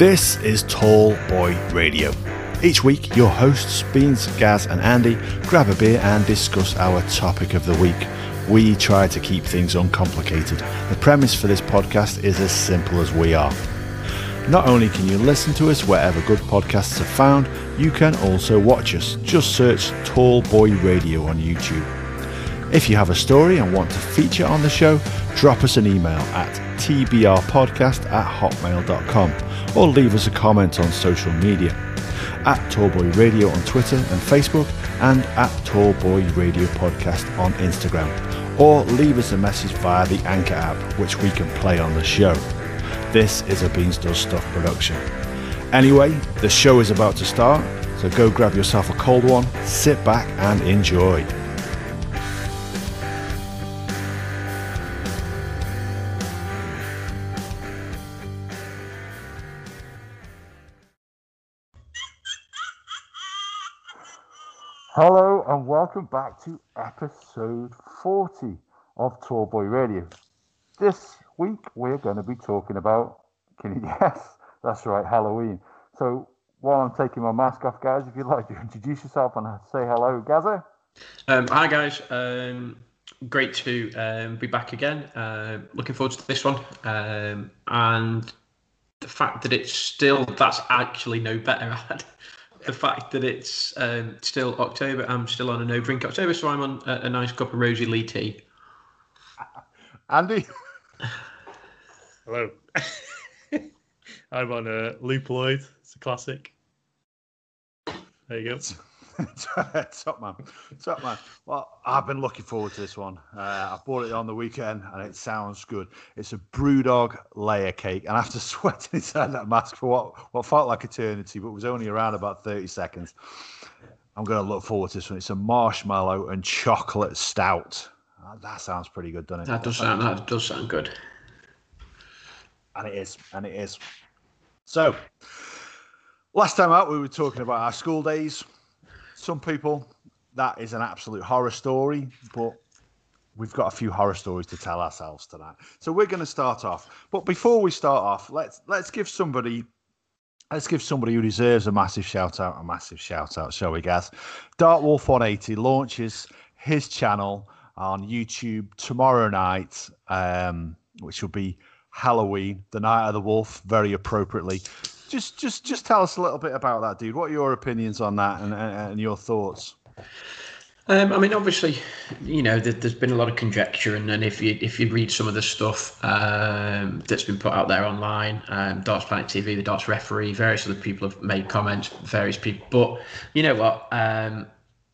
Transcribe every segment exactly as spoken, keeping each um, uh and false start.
This is Tall Boy Radio. Each week, your hosts, Beans, Gaz and Andy, grab a beer and discuss our topic of the week. We try to keep things uncomplicated. The premise for this podcast is as simple as we are. Not only can you listen to us wherever good podcasts are found, you can also watch us. Just search Tall Boy Radio on YouTube. If you have a story and want to feature on the show, drop us an email at t b r podcast at hotmail dot com or leave us a comment on social media at Tallboy Radio on Twitter and Facebook and at Tallboy Radio Podcast on Instagram, or leave us a message via the Anchor app, which we can play on the show. This is a Beans Does Stuff production. Anyway, the show is about to start, so go grab yourself a cold one, sit back and enjoy. Hello and welcome back to episode forty of Tall Boy Radio. This week we're going to be talking about, can you guess? That's right, Halloween. So while I'm taking my mask off, guys, if you'd like to introduce yourself and say hello, Gaza. Um, hi guys, um, great to um, be back again. Uh, looking forward to this one, um, and the fact that it's still, that's actually no better at. The fact that it's um, still October, I'm still on a no drink October, so I'm on a, a nice cup of Rosie Lee tea. Andy? Hello. I'm on a Luke Lloyd. It's a classic. There you go. Top man. Top man. Well, I've been looking forward to this one. Uh, I bought it on the weekend and it sounds good. It's a Brewdog layer cake, and after sweating inside that mask for what, what felt like eternity, but was only around about thirty seconds, I'm going to look forward to this one. It's a marshmallow and chocolate stout. Uh, that sounds pretty good, doesn't it? That does sound, that does sound good. And it is. And it is. So, last time out, we were talking about our school days. Some people, that is an absolute horror story, but we've got a few horror stories to tell ourselves tonight. So we're going to start off. But before we start off, let's let's give somebody let's give somebody who deserves a massive shout out, a massive shout out, shall we, Gaz? Darkwolf one eighty launches his channel on YouTube tomorrow night, um, which will be Halloween, the Night of the Wolf, very appropriately. Just, just, just tell us a little bit about that, dude. What are your opinions on that and, and, and your thoughts? Um, I mean, obviously, you know, there, there's been a lot of conjecture, and, and if you if you read some of the stuff um, that's been put out there online, um, Darts Planet T V, the Darts Referee, various other people have made comments, various people. But you know what? Um,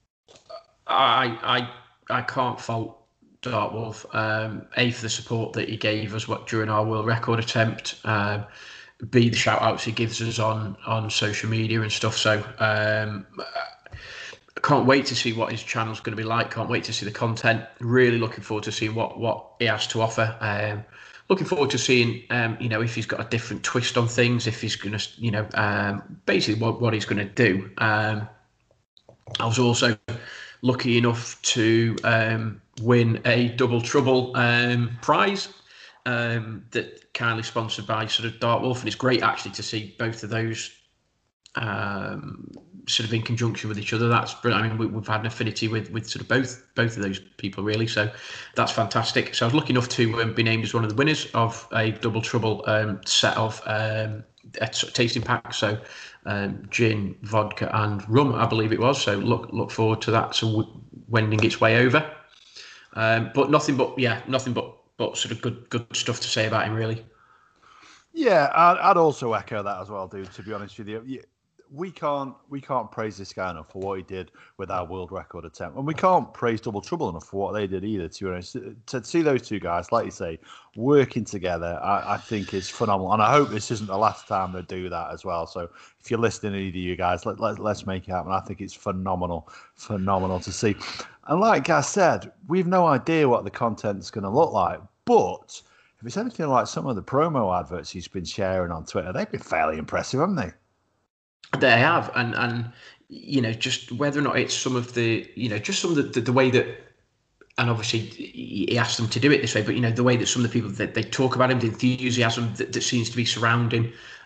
I I I can't fault Darkwolf. Um, A, for the support that he gave us what during our world record attempt. Um, B, the shout outs he gives us on on social media and stuff. So um, I can't wait to see what his channel's going to be like. Can't wait to see the content. Really looking forward to seeing what what he has to offer. Um, looking forward to seeing um, you know, if he's got a different twist on things. If he's going to, you know, um, basically what what he's going to do. Um, I was also lucky enough to um, win a Double Trouble um, prize. Um, that kindly sponsored by sort of Darkwolf, and it's great actually to see both of those um, sort of in conjunction with each other. That's brilliant. I mean, we, we've had an affinity with with sort of both both of those people really, so that's fantastic. So I was lucky enough to um, be named as one of the winners of a Double Trouble um, set of um, a tasting pack. So um, gin, vodka, and rum, I believe it was. So look look forward to that. So w- wending its way over, um, but nothing but yeah, nothing but. But sort of good, good stuff to say about him, really. Yeah, I'd, I'd also echo that as well, dude. To be honest with you, we can't we can't praise this guy enough for what he did with our world record attempt, and we can't praise Double Trouble enough for what they did either. To be honest, to see those two guys, like you say, working together, I, I think is phenomenal, and I hope this isn't the last time they do that as well. So if you're listening, either of you guys, let, let let's make it happen. I think it's phenomenal, phenomenal to see. And like I said, we've no idea what the content's going to look like, but if it's anything like some of the promo adverts he's been sharing on Twitter, they've been fairly impressive, haven't they? They have, and and you know, just whether or not it's some of the, you know, just some of the, the, the way that, and obviously he asked them to do it this way, but you know, the way that some of the people that they talk about him, the enthusiasm that, that seems to be surrounding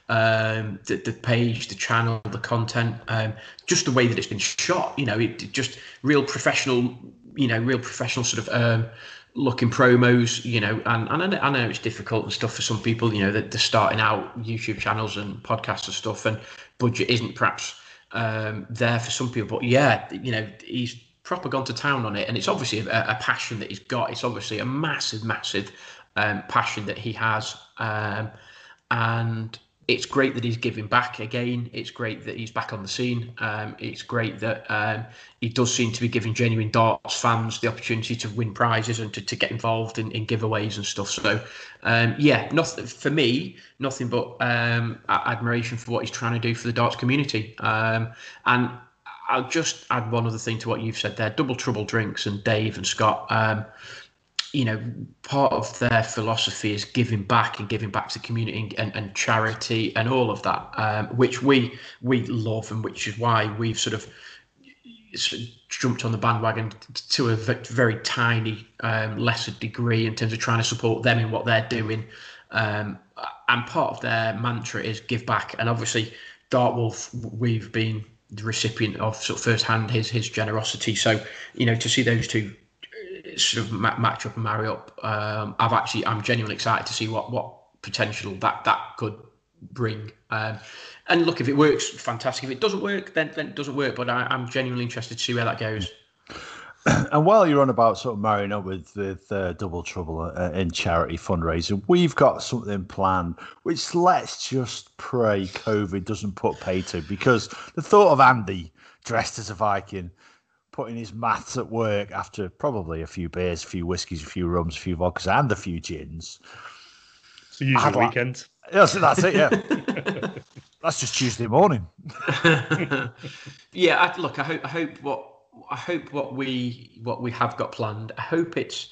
um, the, the page, the channel, the content, um, just the way that it's been shot. You know, it, it just real professional. You know, real professional sort of um, looking promos. You know, and, and I, know, I know it's difficult and stuff for some people. You know, that they're starting out YouTube channels and podcasts and stuff, and budget isn't perhaps um, there for some people. But yeah, you know, he's proper gone to town on it, and it's obviously a, a passion that he's got. It's obviously a massive, massive um, passion that he has, um, and it's great that he's giving back again. It's great that he's back on the scene. Um, it's great that um, he does seem to be giving genuine darts fans the opportunity to win prizes and to, to get involved in, in giveaways and stuff. So, um, yeah, nothing for me, nothing but um, admiration for what he's trying to do for the darts community. Um, and I'll just add one other thing to what you've said there. Double Trouble Drinks and Dave and Scott, um, you know, part of their philosophy is giving back and giving back to the community and, and charity and all of that, um, which we we love, and which is why we've sort of jumped on the bandwagon to a very tiny, um, lesser degree in terms of trying to support them in what they're doing. Um, and part of their mantra is give back. And obviously, Dartwolf, we've been the recipient of sort of firsthand his his generosity. So, you know, to see those two sort of match up and marry up, um, I've actually I'm genuinely excited to see what what potential that that could bring. Um, and look, if it works, fantastic. If it doesn't work, then then it doesn't work. But I, I'm genuinely interested to see where that goes. And while you're on about sort of marrying up with with uh, Double Trouble uh, in charity fundraising, we've got something planned, which let's just pray COVID doesn't put pay to, because the thought of Andy dressed as a Viking, putting his maths at work after probably a few beers, a few whiskies, a few rums, a few vodkas, and a few gins. It's a usual like, weekend. Yes, that's it, yeah. That's just Tuesday morning. Yeah, I, look, I hope, I hope what I hope what we what we have got planned. I hope it's.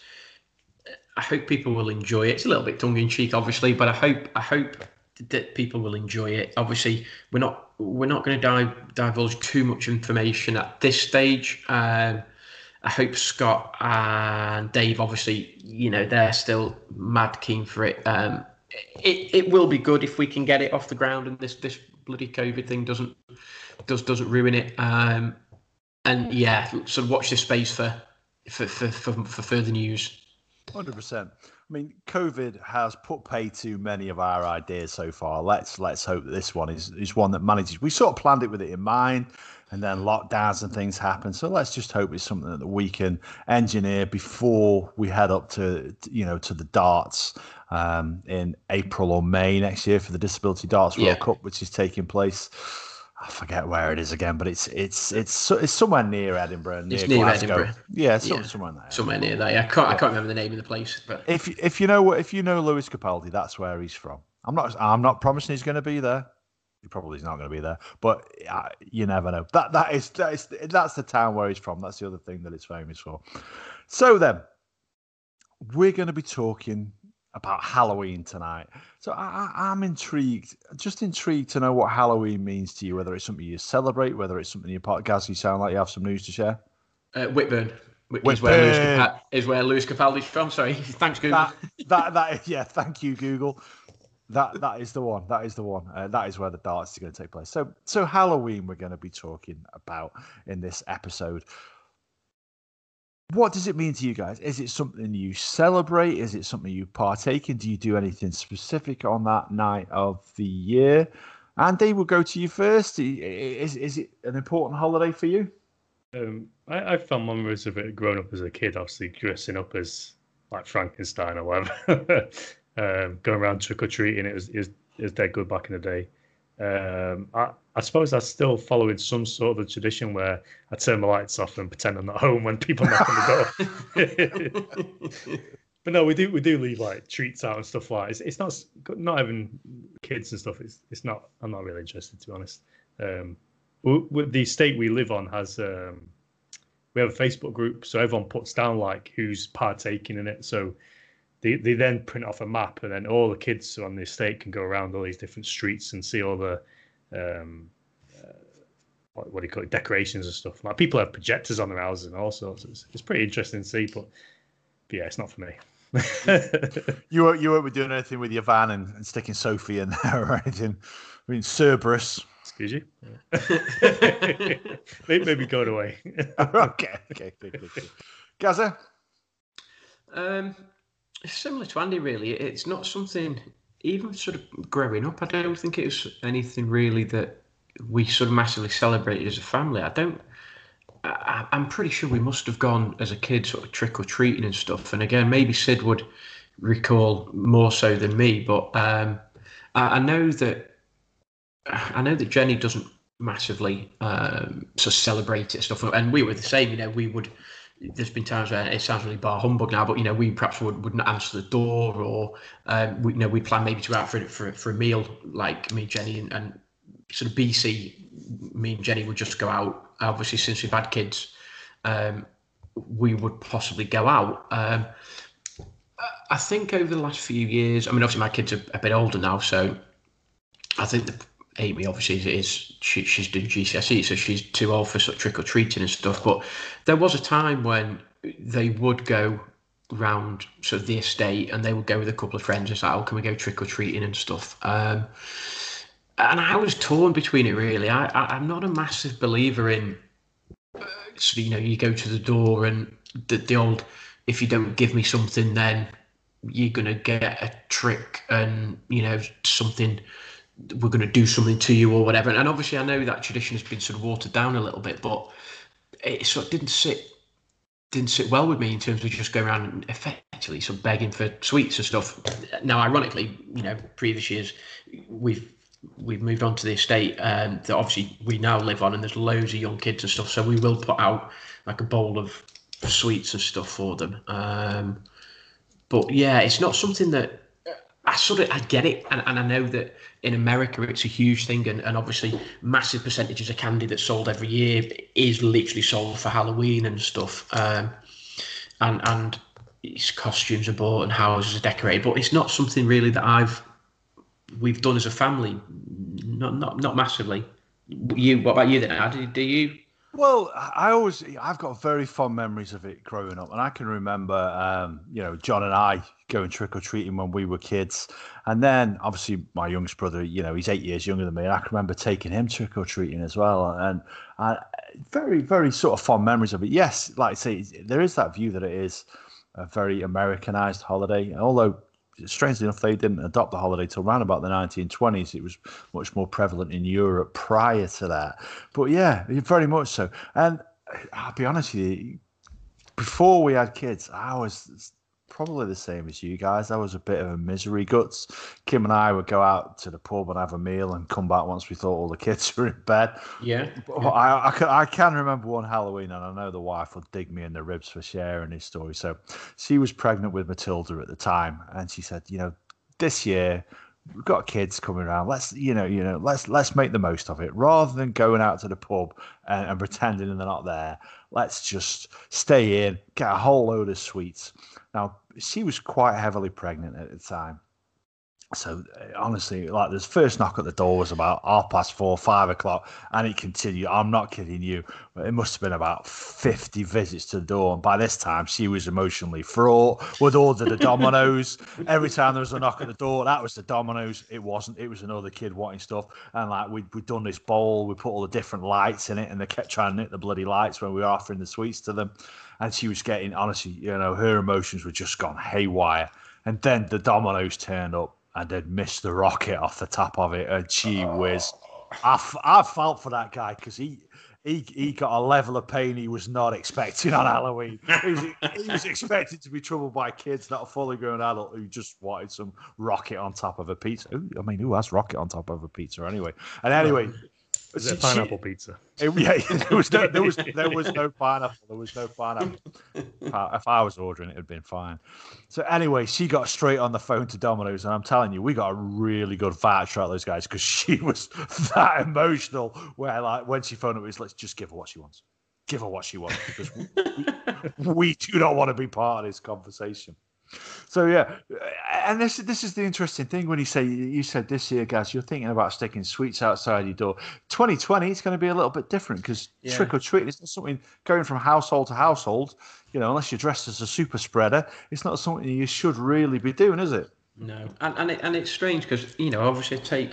I hope people will enjoy it. It's a little bit tongue in cheek, obviously, but I hope I hope that people will enjoy it. Obviously, we're not we're not going to dive, divulge too much information at this stage. Um, I hope Scott and Dave, obviously, you know, they're still mad keen for it. Um, it it will be good if we can get it off the ground and this this bloody COVID thing doesn't does doesn't ruin it. Um, and yeah, sort of watch this space for for for for, for further news. one hundred percent. I mean, COVID has put pay to many of our ideas so far. Let's let's hope that this one is, is one that manages. We sort of planned it with it in mind, and then lockdowns and things happen. So let's just hope it's something that we can engineer before we head up to, you know, to the darts um, in April or May next year for the Disability Darts World Yeah. Cup, which is taking place. I forget where it is again, but it's it's it's it's somewhere near Edinburgh, near, It's near Glasgow. Edinburgh. Yeah, it's Yeah. somewhere there. Somewhere near there. Yeah, I can't I can't remember the name of the place, but If if you know if you know Lewis Capaldi, that's where he's from. I'm not I'm not promising he's going to be there. He probably is not going to be there, but uh, you never know. That that is that is that's the town where he's from. That's the other thing that it's famous for. So then, we're going to be talking about Halloween tonight. So I, I, I'm intrigued, just intrigued to know what Halloween means to you. Whether it's something you celebrate, whether it's something in your podcast. You sound like you have some news to share. uh, Whitburn. Is Whitburn. where Lewis Capaldi, is where Lewis Capaldi's from. Sorry, thanks Google. That that that yeah. Thank you, Google. That that is the one. That is the one. Uh, that is where the darts is going to take place. So so Halloween we're going to be talking about in this episode. What does it mean to you guys? Is it something you celebrate? Is it something you partake in? Do you do anything specific on that night of the year? Andy, we'll go to you first. Is is it an important holiday for you? Um, I, I found memories of it growing up as a kid, obviously dressing up as like Frankenstein or whatever, um, going around trick or treating. It was, it was it was dead good back in the day. Um, I, I suppose I still following some sort of a tradition where I turn my lights off and pretend I'm not home when people knock on the door. But no, we do we do leave like treats out and stuff like that. It's, it's not not even kids and stuff. It's it's not. I'm not really interested, to be honest. Um, with the state we live on has um, we have a Facebook group, so everyone puts down like who's partaking in it. So they they then print off a map, and then all the kids on the estate can go around all these different streets and see all the um, uh, what, what do you call it, decorations and stuff. Like people have projectors on their houses and all sorts. It's, it's pretty interesting to see, but, but yeah, it's not for me. you weren't you weren't doing anything with your van and, and sticking Sophie in there or anything. I mean, Cerberus. Excuse you. Yeah. maybe, maybe go away. okay, okay, good, good, good. Gaza. Um, similar to Andy, really. It's not something. Even sort of growing up, I don't think it was anything really that we sort of massively celebrated as a family. I don't. I, I'm pretty sure we must have gone as a kid, sort of trick or treating and stuff. And again, maybe Sid would recall more so than me, but um, I, I know that. I know that Jenny doesn't massively um, sort of celebrate it and stuff, and we were the same. You know, we would. There's been times where it sounds really bar humbug now, but you know, we perhaps would, wouldn't answer the door, or um, we, you know, we plan maybe to go out for for for a meal, like me, Jenny, and, and sort of B C. Me and Jenny would just go out. Obviously, since we've had kids, um, we would possibly go out. Um, I think over the last few years, I mean, obviously my kids are a bit older now, so I think the Amy obviously is, is she, she's doing G C S E, so she's too old for sort of trick or treating and stuff. But there was a time when they would go round sort of the estate and they would go with a couple of friends and say, "Oh, can we go trick or treating and stuff?" Um, and I was torn between it really. I, I I'm not a massive believer in uh, so you know you go to the door and the, the old if you don't give me something then you're gonna get a trick and you know something. We're going to do something to you or whatever. And obviously I know that tradition has been sort of watered down a little bit, but it sort of didn't sit didn't sit well with me in terms of just going around and effectively sort of begging for sweets and stuff. Now, ironically, you know, previous years we've we've moved on to the estate um, that obviously we now live on, and there's loads of young kids and stuff. So we will put out like a bowl of sweets and stuff for them. Um, but yeah, it's not something that I sort of I get it, and, and I know that in America it's a huge thing, and, and obviously massive percentages of candy that's sold every year is literally sold for Halloween and stuff, um, and and its costumes are bought and houses are decorated, but it's not something really that I've we've done as a family, not not not massively. You, what about you then? How do, do you? Well, I always, I've got very fond memories of it growing up, and I can remember, um, you know, John and I going trick or treating when we were kids, and then obviously my youngest brother, you know, he's eight years younger than me, and I can remember taking him trick or treating as well, and I, very, very sort of fond memories of it. Yes, like I say, there is that view that it is a very Americanized holiday, although. Strangely enough, they didn't adopt the holiday till around about the nineteen twenties. It was much more prevalent in Europe prior to that. But yeah, very much so. And I'll be honest with you, before we had kids, I was probably the same as you guys. I was a bit of a misery guts. Kim and I would go out to the pub and have a meal and come back once we thought all the kids were in bed. Yeah. But I, I, can, I can remember one Halloween, and I know the wife would dig me in the ribs for sharing this story. So she was pregnant with Matilda at the time, and she said, you know, this year we've got kids coming around. Let's, you know, you know, let's let's make the most of it. Rather than going out to the pub and, and pretending they're not there, let's just stay in, get a whole load of sweets. Now, she was quite heavily pregnant at the time. So, honestly, like, the first knock at the door was about half past four, five o'clock, and it continued. I'm not kidding you. It must have been about fifty visits to the door. And by this time, she was emotionally fraught. We'd ordered the Dominoes. Every time there was a knock at the door, that was the Dominoes. It wasn't. It was another kid wanting stuff. And, like, we'd, we'd done this bowl. We put all the different lights in it, and they kept trying to hit the bloody lights when we were offering the sweets to them. And she was getting, honestly, you know, her emotions were just gone haywire. And then the Dominoes turned up and they'd missed the rocket off the top of it. And gee whiz, I, f- I felt for that guy because he, he he got a level of pain he was not expecting on Halloween. He was, he was expected to be troubled by kids, not a fully grown adult who just wanted some rocket on top of a pizza. Ooh, I mean, who has rocket on top of a pizza anyway? And anyway... Is it pineapple she, pizza? It, yeah, there was no, there was there was no pineapple. There was no pineapple. If I was ordering it, it'd been fine. So anyway, she got straight on the phone to Domino's, and I'm telling you, we got a really good voucher out of those guys because she was that emotional. Where like when she phoned up, it was let's just give her what she wants, give her what she wants because we, we, we do not want to be part of this conversation. So yeah, and this this is the interesting thing when you say you said this year, guys, you're thinking about sticking sweets outside your door. twenty twenty, it's going to be a little bit different because Yeah. trick or treating is not something going from household to household. You know, unless you're dressed as a super spreader, it's not something you should really be doing, is it? No, and and, it, and it's strange because you know, obviously, take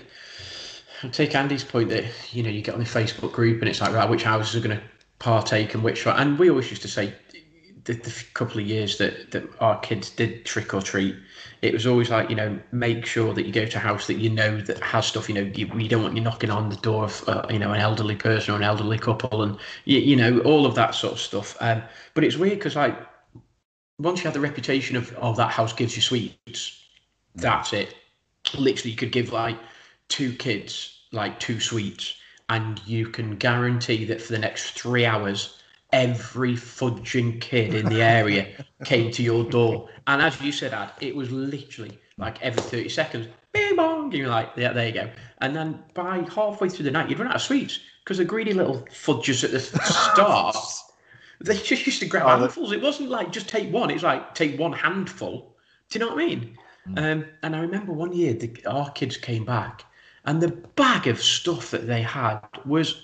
take Andy's point that you know you get on the Facebook group and it's like, right, which houses are going to partake and which, and we always used to say. The, the couple of years that, that our kids did trick or treat, it was always like, you know, make sure that you go to a house that you know that has stuff. You know, you, you don't want you knocking on the door of uh, you know, an elderly person or an elderly couple, and you, you know, all of that sort of stuff. Um, but it's weird because like once you have the reputation of oh, that house gives you sweets, that's it. Literally, you could give like two kids like two sweets, and you can guarantee that for the next three hours. Every fudging kid in the area came to your door. And as you said, Ad, it was literally like every thirty seconds, bing bong, and you're like, yeah, there you go. And then by halfway through the night, you'd run out of sweets because the greedy little fudgers at the start, they just used to grab oh, handfuls. It wasn't like just take one, it's like take one handful. Do you know what I mean? Mm. Um, and I remember one year, the, our kids came back. And the bag of stuff that they had was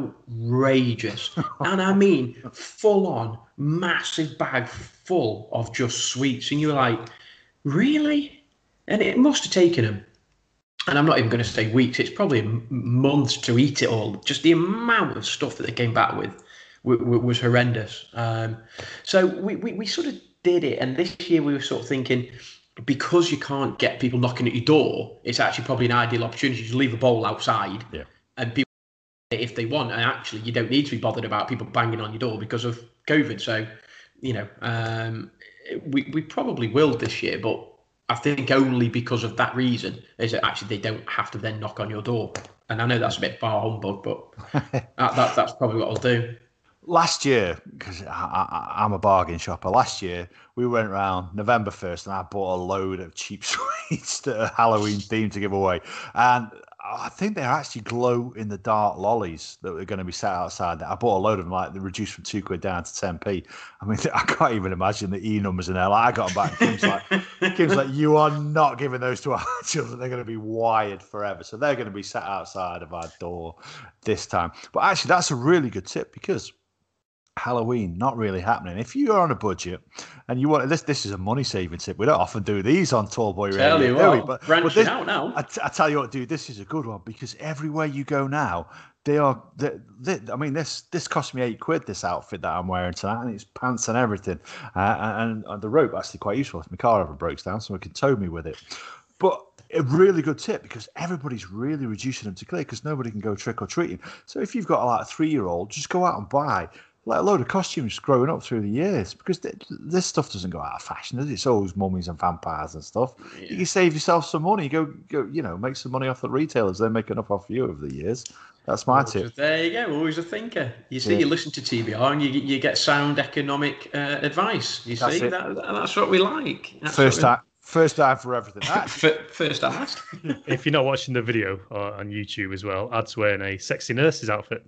outrageous. And I mean, full on, massive bag full of just sweets. And you were like, really? And it must have taken them, and I'm not even going to say weeks, it's probably months to eat it all. Just the amount of stuff that they came back with was horrendous. Um, so we, we, we sort of did it. And this year we were sort of thinking, because you can't get people knocking at your door, it's actually probably an ideal opportunity to leave a bowl outside yeah. and people, if they want, and actually you don't need to be bothered about people banging on your door because of COVID. So, you know, um, we, we probably will this year, but I think only because of that reason is that actually they don't have to then knock on your door. And I know that's a bit bar humbug, but that, that, that's probably what I'll do. Last year, because I, I, I'm a bargain shopper, last year we went around November first and I bought a load of cheap sweets that are Halloween themed to give away. And I think they're actually glow in the dark lollies that were going to be sat outside. I bought a load of them, like they reduced from two quid down to ten p. I mean, I can't even imagine the E numbers in there. Like, I got them back. And Kim's like, Kim's like, you are not giving those to our children. They're going to be wired forever. So they're going to be sat outside of our door this time. But actually, that's a really good tip because Halloween not really happening. If you're on a budget and you want this, this is a money saving tip. We don't often do these on Tallboy Radio. Tell you what, but, branching but this, out now. I, I tell you what, dude, this is a good one because everywhere you go now, they are. They, they, I mean, this this cost me eight quid. This outfit that I'm wearing tonight, and it's pants and everything. Uh, and, and the rope actually quite useful if my car ever breaks down, so I can tow me with it. But a really good tip because everybody's really reducing them to clear because nobody can go trick or treating. So if you've got like a three year old, just go out and buy. Like a load of costumes growing up through the years because th- this stuff doesn't go out of fashion, does it? It's always mummies and vampires and stuff. Yeah. You can save yourself some money. Go, go, you know, make some money off the retailers. They make enough off you over the years. That's my always tip. A, there you go. Always a thinker. You see, yeah. You listen to T B R and you you get sound economic uh, advice. You that's see, that, that's what we like. That's First time. Like. First time for everything. First time last. If you're not watching the video uh, on YouTube as well, Ad's wearing a sexy nurse's outfit.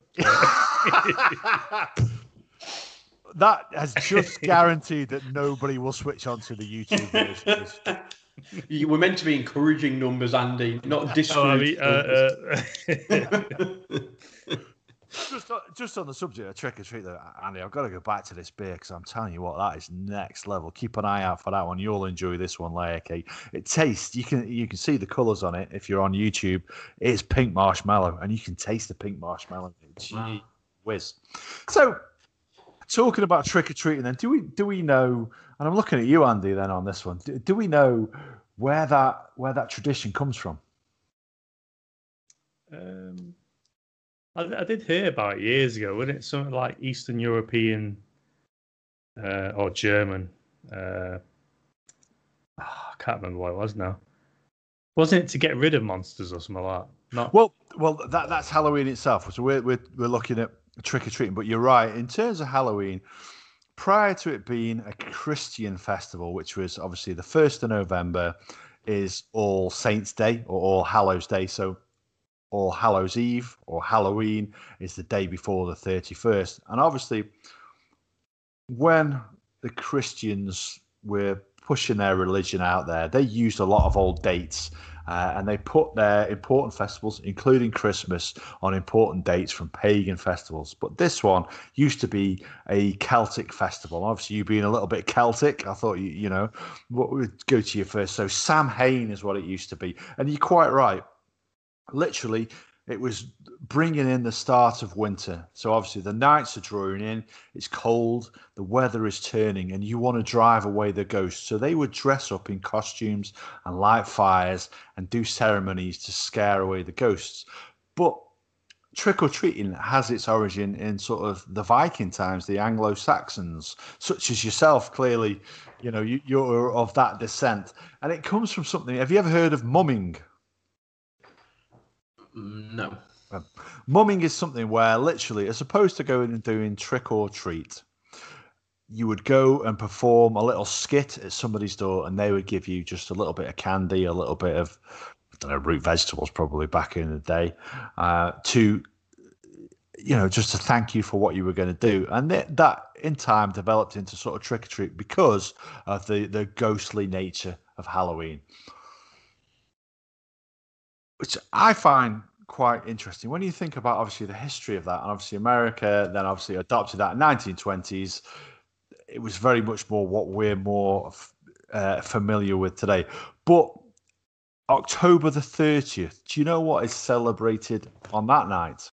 That has just guaranteed that nobody will switch on to the YouTube version. You were meant to be encouraging numbers, Andy, not discouraging. Oh, I mean, uh, uh... just, on, just on the subject of trick or treat, though, Andy, I've got to go back to this beer because I'm telling you what, that is next level. Keep an eye out for that one. You'll enjoy this one, layer cake. It tastes. You can you can see the colours on it if you're on YouTube. It's pink marshmallow, and you can taste the pink marshmallow. Gee wow. whiz. So. Talking about trick or treating, then do we do we know? And I'm looking at you, Andy. Then on this one, do, do we know where that where that tradition comes from? Um, I, I did hear about it years ago. Wasn't it something like Eastern European uh, or German? Uh, oh, I can't remember what it was now. Wasn't it to get rid of monsters or something like that? Not... Well, well, that that's Halloween itself. So we're we're we're looking at trick or treating, but you're right. In terms of Halloween, prior to it being a Christian festival, which was obviously the first of November, is All Saints' Day or All Hallows' Day. So All Hallows' Eve or Halloween is the day before the thirty-first. And obviously, when the Christians were pushing their religion out there. They used a lot of old dates. Uh, and they put their important festivals, including Christmas, on important dates from pagan festivals. But this one used to be a Celtic festival. Obviously, you being a little bit Celtic, I thought, you, you know, what would go to you first. So Samhain is what it used to be. And you're quite right. Literally, it was bringing in the start of winter. So obviously the nights are drawing in, it's cold, the weather is turning, and you want to drive away the ghosts. So they would dress up in costumes and light fires and do ceremonies to scare away the ghosts. But trick-or-treating has its origin in sort of the Viking times, the Anglo-Saxons, such as yourself. Clearly, you know, you, you're of that descent. And it comes from something. Have you ever heard of mumming? No. Mumming is something where literally, as opposed to going and doing trick or treat, you would go and perform a little skit at somebody's door and they would give you just a little bit of candy, a little bit of, I don't know, root vegetables probably back in the day, uh, to, you know, just to thank you for what you were going to do. And that, that in time developed into sort of trick or treat because of the, the ghostly nature of Halloween, which I find quite interesting when you think about obviously the history of that. And obviously America then obviously adopted that in nineteen twenties. It was very much more what we're more uh, familiar with today. But October the thirtieth, do you know what is celebrated on that night?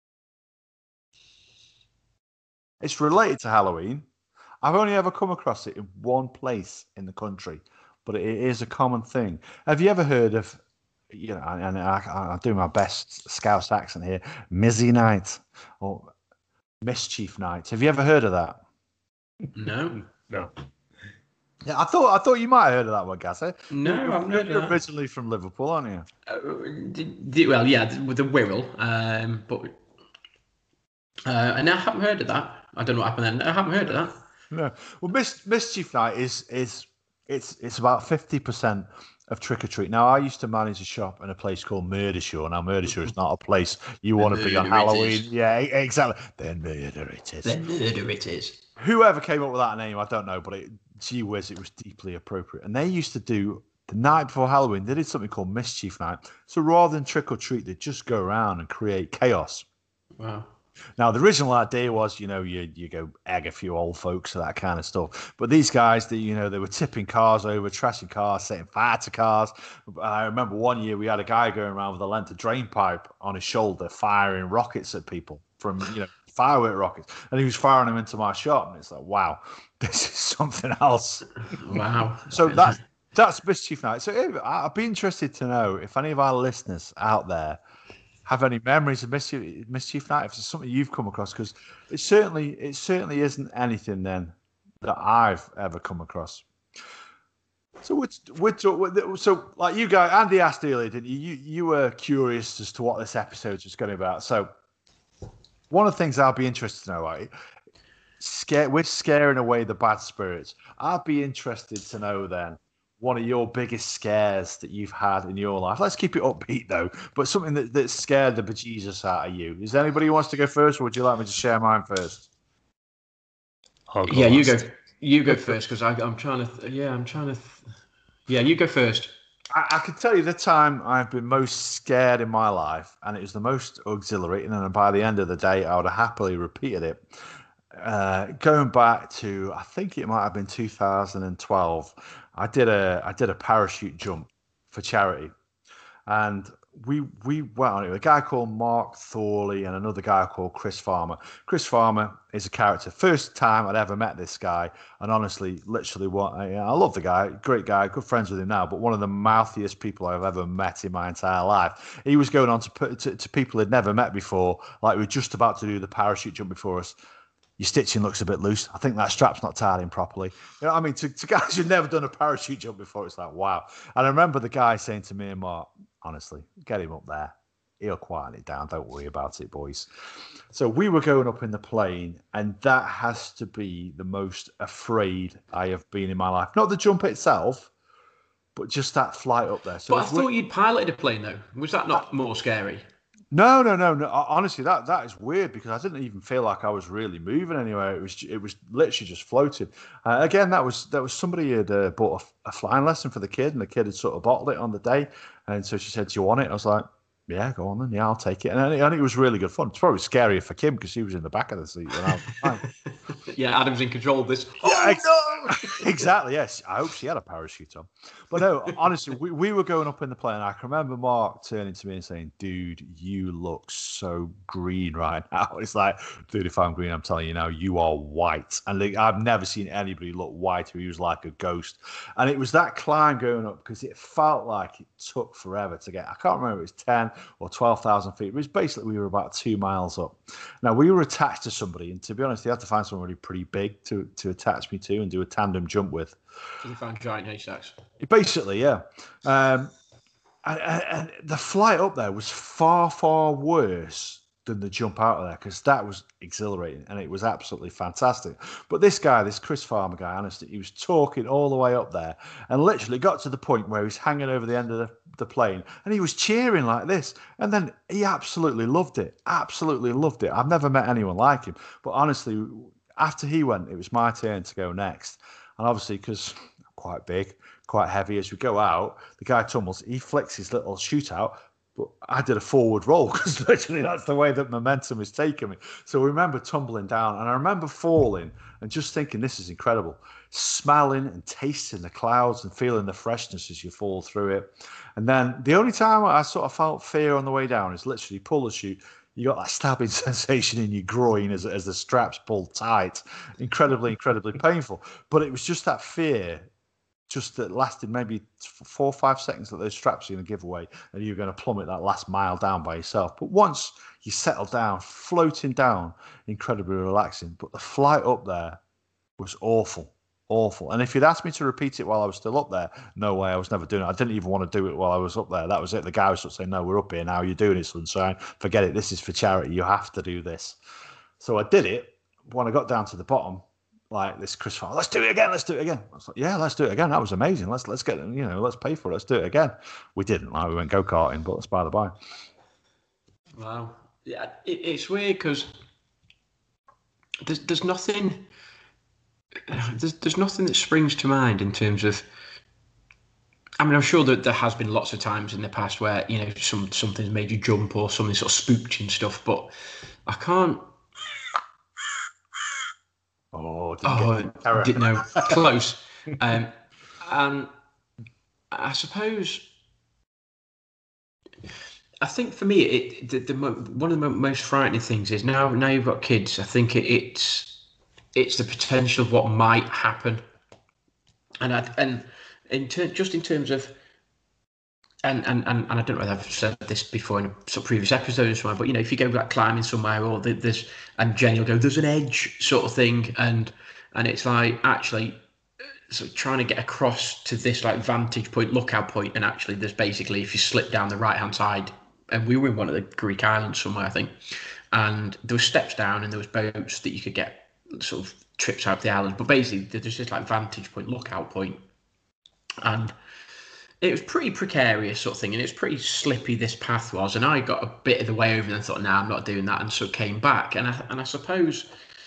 It's related to Halloween. I've only ever come across it in one place in the country, but it is a common thing. Have you ever heard of, you know, and I, I do my best Scouse accent here, Mizzy Night or Mischief Night? Have you ever heard of that? No. No. Yeah, I thought I thought you might have heard of that one, Gaz. Eh? No, you're, I've you're, heard you're of originally from Liverpool, aren't you? Uh, did, did, well, yeah, with the Wirral, um, but uh, and I haven't heard of that. I don't know what happened then. I haven't heard of that. No. Well, Mis- Mischief Night is is it's it's about fifty percent of trick or treat. Now, I used to manage a shop in a place called Murdershaw. Now, Murdershaw is not a place you The want to be on murder it Halloween. is. Yeah, e- exactly. Then murder it is. Then murder it is. Whoever came up with that name, I don't know, but it, gee whiz, it was deeply appropriate. And they used to do, the night before Halloween, they did something called Mischief Night. So rather than trick or treat, they'd just go around and create chaos. Wow. Now, the original idea was, you know, you you go egg a few old folks and that kind of stuff. But these guys, that you know, they were tipping cars over, trashing cars, setting fire to cars. I remember one year we had a guy going around with a length of drain pipe on his shoulder, firing rockets at people from, you know, firework rockets. And he was firing them into my shop. And it's like, wow, this is something else. Wow. So that that's Mischief Night. So I'd be interested to know if any of our listeners out there have any memories of Mischief, Mischief Night, if it's something you've come across, because it certainly it certainly isn't anything then that I've ever come across. So we're, we're, so like you guys, Andy asked earlier, didn't you? You you were curious as to what this episode was going to be about. So one of the things I'll be interested to know, like, scare, we're scaring away the bad spirits. I'd be interested to know then, one of your biggest scares that you've had in your life. Let's keep it upbeat though, but something that, that scared the bejesus out of you. Is there anybody who wants to go first, or would you like me to share mine first? I'll go Yeah, you last. go. You go first because I'm trying to. Th- yeah, I'm trying to. Th- yeah, you go first. I, I can tell you the time I've been most scared in my life, and it was the most exhilarating, and by the end of the day, I would have happily repeated it. Uh, going back to, I think it might have been two thousand twelve. I did a I did a parachute jump for charity, and we we went on it with a guy called Mark Thorley and another guy called Chris Farmer. Chris Farmer is a character. First time I'd ever met this guy, and honestly, literally, what I, I love the guy, great guy, good friends with him now, but one of the mouthiest people I've ever met in my entire life. He was going on to put to, to people he'd never met before, like we were just about to do the parachute jump before us. Your stitching looks a bit loose. I think that strap's not tied in properly. You know what I mean? To, to guys who've never done a parachute jump before, it's like, wow. And I remember the guy saying to me and Mark, honestly, get him up there. He'll quieten it down. Don't worry about it, boys. So we were going up in the plane, and that has to be the most afraid I have been in my life. Not the jump itself, but just that flight up there. So But I if we- thought you'd piloted a plane though. Was that not more scary? No, no, no, no. Honestly, that that is weird because I didn't even feel like I was really moving anywhere. It was it was literally just floating. Uh, again, that was that was somebody had uh, bought a, a flying lesson for the kid, and the kid had sort of bottled it on the day, and so she said, "Do you want it?" I was like, "Yeah, go on then. Yeah, I'll take it." And, and it was really good fun. It's probably scarier for Kim because she was in the back of the seat. And I was fine. Yeah, Adam's in control of this. Yeah, Oh, ex- no! Exactly, yes. I hope she had a parachute on. But no, honestly, we, we were going up in the plane. I can remember Mark turning to me and saying, "Dude, you look so green right now." It's like, dude, if I'm green, I'm telling you now, you are white. And like, I've never seen anybody look white who was like a ghost. And it was that climb going up because it felt like it took forever to get. I can't remember if it was ten or twelve thousand feet. It was basically, we were about two miles up. Now, we were attached to somebody. And to be honest, they had to find somebody pretty big to, to attach me to and do a tandem jump with. So they found giant haystacks. Basically, yeah. Um, and, and, and the flight up there was far, far worse than the jump out of there because that was exhilarating and it was absolutely fantastic. But this guy, this Chris Farmer guy, honestly, he was talking all the way up there and literally got to the point where he's hanging over the end of the, the plane and he was cheering like this. And then he absolutely loved it. Absolutely loved it. I've never met anyone like him. But honestly, after he went, it was my turn to go next. And obviously, because I'm quite big, quite heavy, as we go out, the guy tumbles, he flicks his little shootout, but I did a forward roll because literally that's the way that momentum is taking me. So I remember tumbling down and I remember falling and just thinking, this is incredible. Smelling and tasting the clouds and feeling the freshness as you fall through it. And then the only time I sort of felt fear on the way down is literally pull the chute. You got that stabbing sensation in your groin as, as the straps pulled tight. Incredibly, incredibly painful. But it was just that fear, just that lasted maybe four or five seconds that those straps are going to give away and you're going to plummet that last mile down by yourself. But once you settle down, floating down, incredibly relaxing. But the flight up there was awful. Awful. And if you'd asked me to repeat it while I was still up there, no way, I was never doing it. I didn't even want to do it while I was up there. That was it. The guy was sort of saying, "No, we're up here now. You're doing it, Sunshine. Forget it. This is for charity. You have to do this." So I did it. When I got down to the bottom, like this Chris Farmer, "Let's do it again. Let's do it again." I was like, "Yeah, let's do it again. That was amazing. Let's let's get, you know, let's pay for it. Let's do it again." We didn't. Like, we went go-karting, but that's by the by. Wow. Yeah, it, it's weird because there's there's nothing... There's, there's nothing that springs to mind in terms of. I mean, I'm sure that there has been lots of times in the past where, you know, some something's made you jump or something sort of spooked you and stuff, but I can't. Oh, didn't oh, didn't know. Close. Um, and I suppose. I think for me, it the, the one of the most frightening things is now now you've got kids. I think it, it's. It's the potential of what might happen, and I, and in ter- just in terms of, and, and and and I don't know whether I've said this before in a sort of previous episode or somewhere, but you know, if you go like climbing somewhere or there's, and Jenny will go, "There's an edge," sort of thing, and and it's like actually, sort of trying to get across to this like vantage point, lookout point, and actually there's basically if you slip down the right hand side, and we were in one of the Greek islands somewhere, I think, and there were steps down and there was boats that you could get. Sort of trips out the island, but basically there's this like vantage point, lookout point, and it was pretty precarious sort of thing, and it's pretty slippy this path was, and I got a bit of the way over and thought, "Nah, I'm not doing that," and so came back, and I and I suppose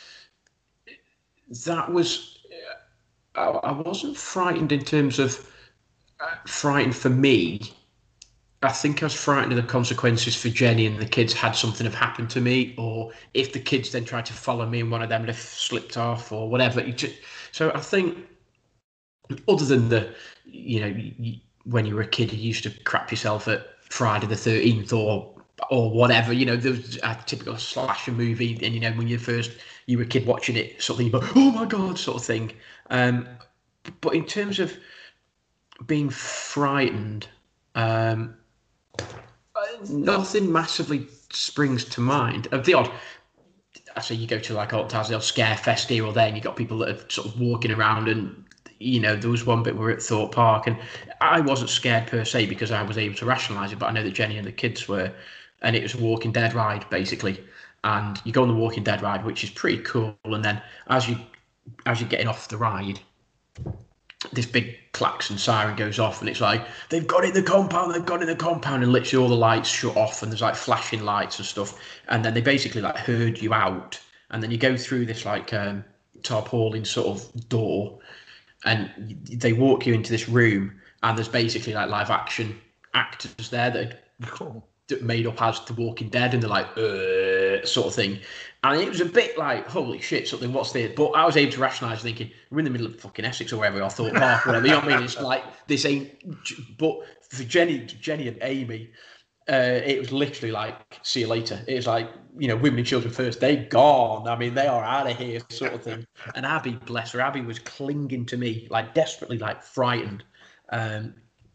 that was I, I wasn't frightened in terms of uh, frightened for me. I think I was frightened of the consequences for Jenny and the kids had something have happened to me, or if the kids then tried to follow me and one of them would have slipped off or whatever. So I think other than the, you know, you, when you were a kid, you used to crap yourself at Friday the thirteenth or or whatever, you know, there was a typical slasher movie. And, you know, when you first, you were a kid watching it, something you go, "Oh my God," sort of thing. Um, but in terms of being frightened, um, nothing massively springs to mind. Of the odd, I say you go to like Alt Tasdale Scare Fest here or there, and you got people that are sort of walking around, and you know there was one bit where we're at Thorpe Park, and I wasn't scared per se because I was able to rationalise it, but I know that Jenny and the kids were, and it was a Walking Dead ride basically, and you go on the Walking Dead ride, which is pretty cool, and then as you as you're getting off the ride, this big klaxon siren goes off, and it's like, they've got in the compound, they've got in the compound, and literally all the lights shut off, and there's like flashing lights and stuff, and then they basically like herd you out, and then you go through this like um, tarpaulin sort of door, and they walk you into this room, and there's basically like live action actors there that Cool. made up as The Walking Dead, and they're like, uh, sort of thing. And it was a bit like, holy shit, something, what's this? But I was able to rationalise thinking, we're in the middle of fucking Essex or wherever, I thought, Park, whatever. You know what I mean? It's like, this ain't. But for Jenny, Jenny and Amy, uh, it was literally like, see you later. It was like, you know, women and children first, they gone. I mean, they are out of here, sort of thing. And Abby, bless her, Abby was clinging to me, like desperately, like frightened. Um,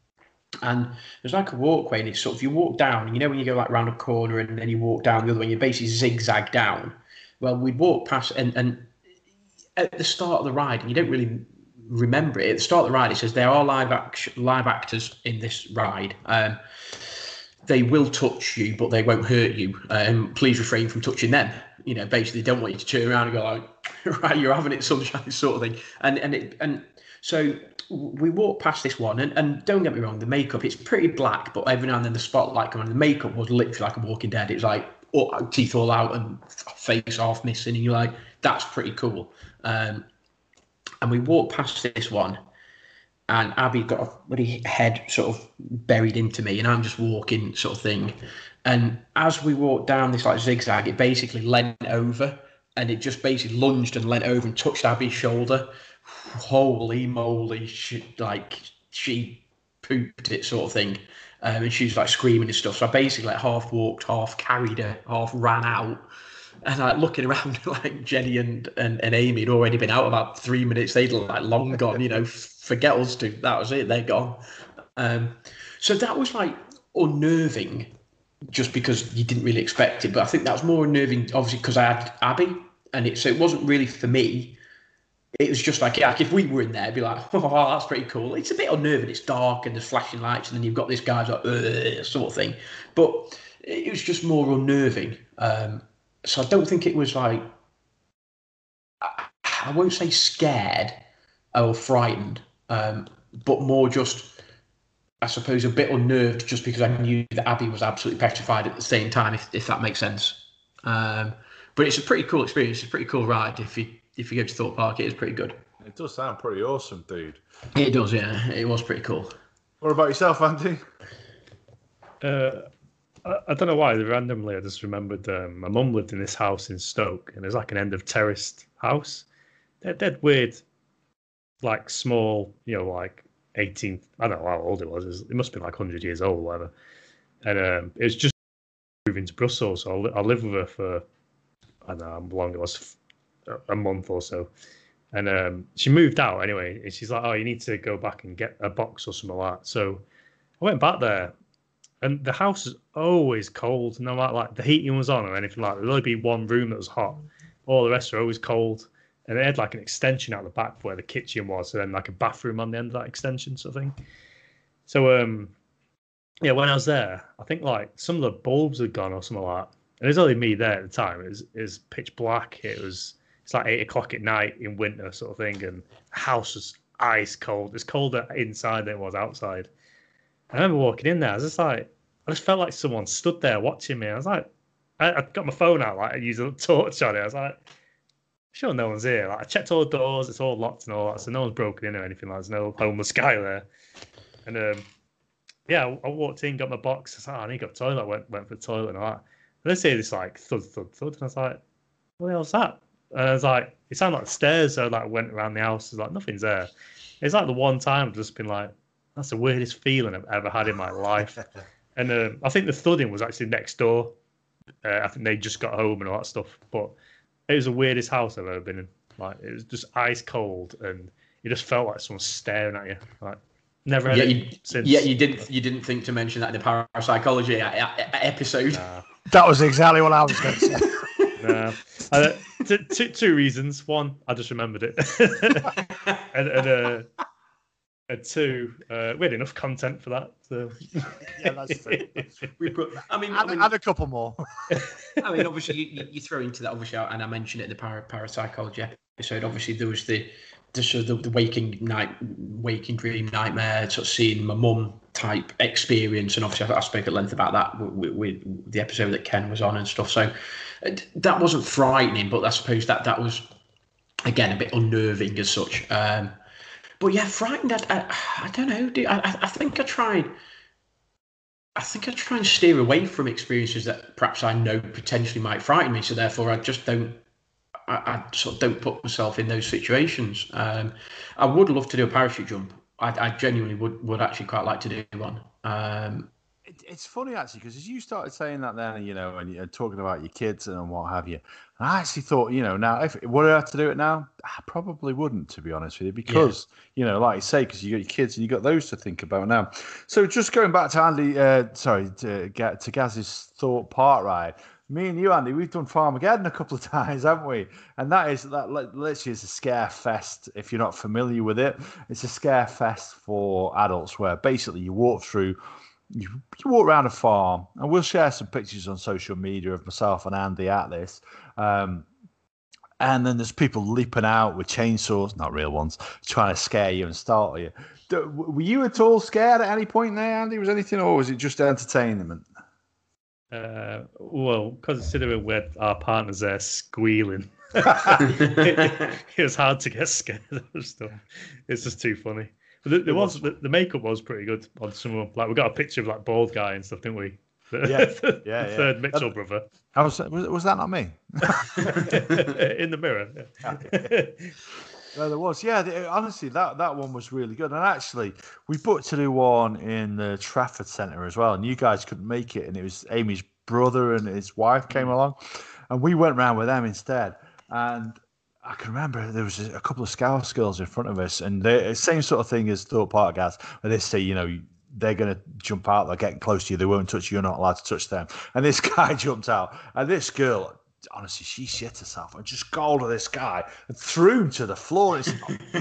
And there's like a walkway, and it's sort of, you walk down, and you know when you go like round a corner and then you walk down the other way, you basically zigzag down. Well, we'd walk past, and, and at the start of the ride, and you don't really remember it, at the start of the ride, it says there are live act- live actors in this ride. Um, they will touch you, but they won't hurt you. Um, please refrain from touching them. You know, basically, they don't want you to turn around and go like, right, you're having it, sunshine, sort of thing. And and it and so. We walked past this one, and, and don't get me wrong, the makeup, it's pretty black, but every now and then the spotlight coming on, the makeup was literally like a Walking Dead. It was like all, teeth all out and face half missing, and you're like, that's pretty cool. Um, and we walked past this one, and Abby got a bloody head sort of buried into me, and I'm just walking sort of thing. And as we walked down this like zigzag, it basically leant over, and it just basically lunged and leant over and touched Abby's shoulder. Holy moly, she, like she pooped it, sort of thing. Um, and she was like screaming and stuff. So I basically like half walked, half carried her, half ran out. And like looking around, like Jenny and, and, and Amy had already been out about three minutes. They'd like long gone, you know, forget us two. That was it, they're gone. Um, so that was like unnerving just because you didn't really expect it. But I think that was more unnerving, obviously, because I had Abby. And it, so it wasn't really for me. It was just like, yeah, like if we were in there, it'd be like, oh, that's pretty cool. It's a bit unnerving. It's dark and there's flashing lights, and then you've got this guy's like, ugh, sort of thing. But it was just more unnerving. Um, so I don't think it was like, I, I won't say scared or frightened, um, but more just, I suppose, a bit unnerved just because I knew that Abby was absolutely petrified at the same time, if, if that makes sense. Um, but it's a pretty cool experience. It's a pretty cool ride if you if you go to Thorpe Park. It is pretty good. It does sound pretty awesome, dude. It does, yeah. It was pretty cool. What about yourself, Andy? Uh, I, I don't know why. Randomly, I just remembered um, my mum lived in this house in Stoke, and it was like an end of terraced house. They're dead weird, like small, you know, like eighteen. I don't know how old it was. It, was, it must be like one hundred years old or whatever. And um, it was just moving to Brussels. So I lived with her for, I don't know how long it was, a month or so. And um, she moved out anyway. And she's like, oh, you need to go back and get a box or something like that. So I went back there, and the house is always cold. No matter like the heating was on or anything like that. There'd only be one room that was hot. All the rest are always cold. And they had like an extension out the back where the kitchen was, and then like a bathroom on the end of that extension sort of thing. So um, yeah, when I was there, I think like some of the bulbs had gone or something like that. And there's only me there at the time. It was, it was pitch black. It was it's like eight o'clock at night in winter sort of thing, and the house was ice cold. It's colder inside than it was outside. I remember walking in there. I was just like, I just felt like someone stood there watching me. I was like, I, I got my phone out, like I used a torch on it. I was like, sure, no one's here. Like I checked all the doors. It's all locked and all that, so no one's broken in or anything. Like there's no homeless guy there. And um, yeah, I, I walked in, got my box. I was like, oh, I need to go to the toilet. I went went for the toilet and all that. And let's say this like thud, thud, thud. And I was like, what the hell's that? And I was like, it sounded like the stairs. So I like went around the house. I was like, nothing's there. It's like the one time I've just been like, that's the weirdest feeling I've ever had in my life. And uh, I think the thudding was actually next door. Uh, I think they just got home and all that stuff. But it was the weirdest house I've ever been in. Like it was just ice cold, and it just felt like someone staring at you. Like never had yeah, it you, since. Yeah, you didn't. You didn't think to mention that in the parapsychology episode. Nah. That was exactly what I was going to say. Nah. Uh, t- t- two reasons. One, I just remembered it, and, and, uh, and two, uh, we had enough content for that. So. Yeah, that's true. we put, I mean, Add, I mean, add a couple more. I mean, obviously, you, you throw into that, obviously, and I mentioned it in the para, parapsychology episode. Obviously, there was the the sort of the, the waking night, waking dream nightmare, sort of seeing my mum type experience, and obviously I, I spoke at length about that with, with the episode that Ken was on and stuff. So that wasn't frightening, but I suppose that that was again a bit unnerving as such. Um, but yeah, frightened. I, I, I don't know. Do I, I think I tried. I think I try and steer away from experiences that perhaps I know potentially might frighten me. So therefore, I just don't. I, I sort of don't put myself in those situations. Um, I would love to do a parachute jump. I, I genuinely would would actually quite like to do one. Um, it, it's funny actually, because as you started saying that, then you know, and you're talking about your kids and what have you, and I actually thought, you know, now if would I have to do it now? I probably wouldn't, to be honest with you, because yeah. you know, like you say, because you got your kids and you got those to think about now. So just going back to Andy, uh, sorry, to get to Gaz's thought part, right? Me and you, Andy, we've done Farmageddon a couple of times, haven't we? And that is that literally is a scare fest. If you're not familiar with it, it's a scare fest for adults where basically you walk through, you, you walk around a farm, and we'll share some pictures on social media of myself and Andy at this. Um, and then there's people leaping out with chainsaws, not real ones, trying to scare you and startle you. Were you at all scared at any point there, Andy? Was anything, or was it just entertainment? Uh, well, considering we're our partners there squealing, it, it was hard to get scared of stuff. It's just too funny. But the, there was the, the makeup was pretty good on some of, like we got a picture of like bald guy and stuff, didn't we? The, yeah, the, yeah, the yeah. third Mitchell brother. I was, was was that not me? In the mirror. Yeah. No, there was. Yeah, the, honestly, that, that one was really good. And actually, we booked to do one in the Trafford Centre as well. And you guys couldn't make it. And it was Amy's brother and his wife came along. And we went round with them instead. And I can remember there was a couple of Scouse girls in front of us. And the same sort of thing as Thorpe Park Gas, where they say, you know, they're going to jump out. They're getting close to you. They won't touch you. You're not allowed to touch them. And this guy jumped out. And this girl... honestly, she shit herself and just got of this guy and threw him to the floor. It's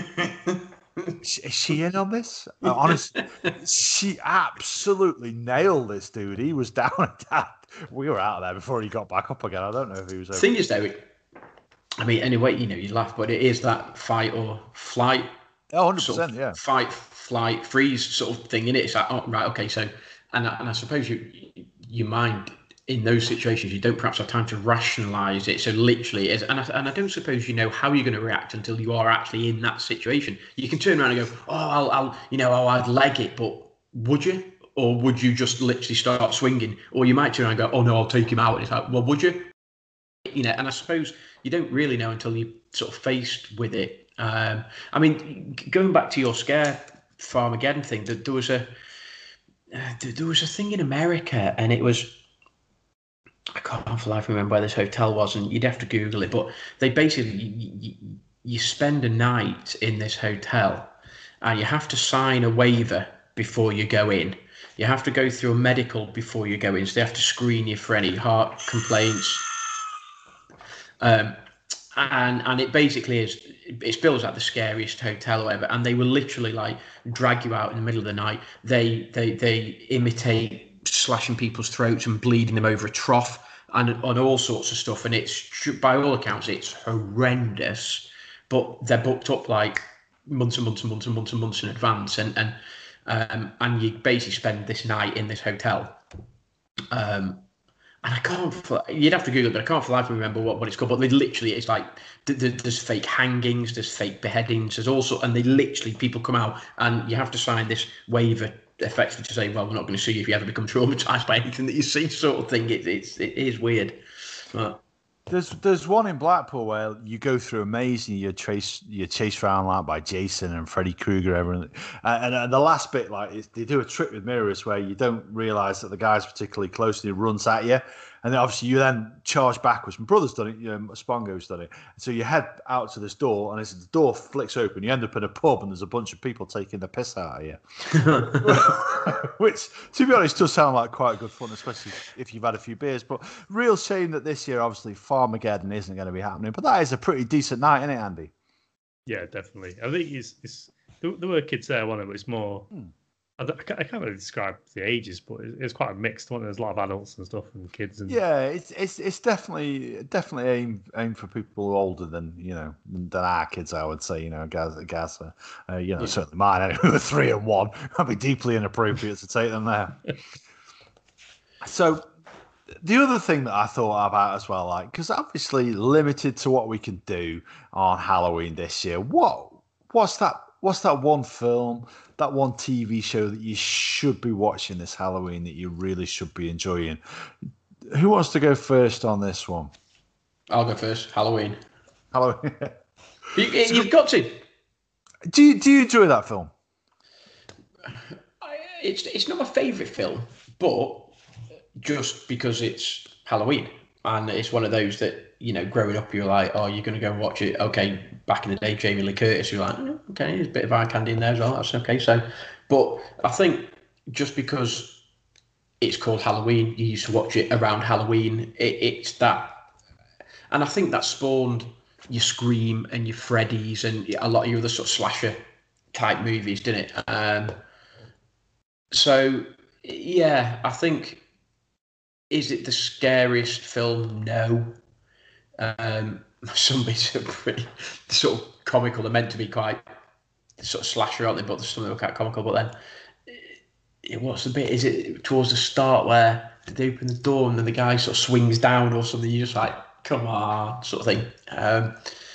is she in on this? Honestly, she absolutely nailed this dude. He was down and down. We were out of there before he got back up again. I don't know if he was. The thing is, though, I mean, anyway, you know, you laugh, but it is that fight or flight. Oh, one hundred percent, yeah. Fight, flight, freeze sort of thing, in it. It's like, oh, right, okay, so, and and I suppose you, your mind. In those situations, you don't perhaps have time to rationalise it. So literally, it is, and I, and I don't suppose you know how you're going to react until you are actually in that situation. You can turn around and go, "Oh, I'll, I'll you know, oh, I'd leg it," but would you, or would you just literally start swinging? Or you might turn around and go, "Oh no, I'll take him out." And it's like, well, would you? You know, and I suppose you don't really know until you're sort of faced with it. Um, I mean, going back to your scare Farmageddon thing, there, there was a uh, there was a thing in America, and it was. I can't for life remember where this hotel was, and you'd have to Google it. But they basically, you, you, you spend a night in this hotel, and you have to sign a waiver before you go in. You have to go through a medical before you go in, so they have to screen you for any heart complaints. Um, and and it basically is, it's billed as like the scariest hotel or whatever. And they will literally like drag you out in the middle of the night. They they they imitate slashing people's throats and bleeding them over a trough and on all sorts of stuff, and it's by all accounts it's horrendous, but they're booked up like months and months and months and months and months in advance, and and um and you basically spend this night in this hotel, um and I can't for, you'd have to Google it, but I can't for life remember what, what it's called, but they literally, it's like there's fake hangings, there's fake beheadings, there's also, and they literally, people come out and you have to sign this waiver effectively to say, well, we're not going to sue you if you ever become traumatized by anything that you see, sort of thing. It, it's it is weird. But there's there's one in Blackpool where you go through a maze and you're chased you're chased around like by Jason and Freddy Krueger, everyone, and, and the last bit, like, is they do a trick with mirrors where you don't realise that the guy's particularly close and he runs at you. And then obviously you then charge backwards. My brother's done it, you know, Spongo's done it. So you head out to this door, and as the door flicks open, you end up in a pub, and there's a bunch of people taking the piss out of you. Which, to be honest, does sound like quite good fun, especially if you've had a few beers. But real shame that this year, obviously, Farmageddon isn't going to be happening. But that is a pretty decent night, isn't it, Andy? Yeah, definitely. I think it's, it's there, there were kids there, wasn't it? But it's more, hmm. I, don't- I can't I can't really describe the ages, but it- it's quite a mixed one. There's a lot of adults and stuff and kids. And Yeah, it's it's it's definitely definitely aimed aimed for people older than you know than our kids. I would say, you know, Gaz, Gaz, uh, uh, you know, Yeah. certainly mine. Anyway, who are three and one, that'd be deeply inappropriate to take them there. So, the other thing that I thought about as well, like, because obviously limited to what we can do on Halloween this year. What what's that? What's that one film, that one T V show that you should be watching this Halloween that you really should be enjoying? Who wants to go first on this one? I'll go first. Halloween. Halloween. You, you've got to. do you do you enjoy that film? I- It's it's not my favourite film, but just because it's Halloween and it's one of those that, you know, growing up you're like, oh, you're going to go and watch it. Okay, back in the day, Jamie Lee Curtis, you're like, "Oh, okay, there's a bit of eye candy in there as well. That's okay. So, but I think just because it's called Halloween, you used to watch it around Halloween. It, it's that, and I think that spawned your Scream and your Freddy's and a lot of your other sort of slasher type movies, didn't it? Um, so yeah, I think, is it the scariest film? No. Um, some bits are pretty sort of comical. They're meant to be quite sort of slasher, aren't they? But some of them are quite comical. But then, it, what's the bit? Is it towards the start where they open the door and then the guy sort of swings down or something? You're just like, come on, sort of thing. Um,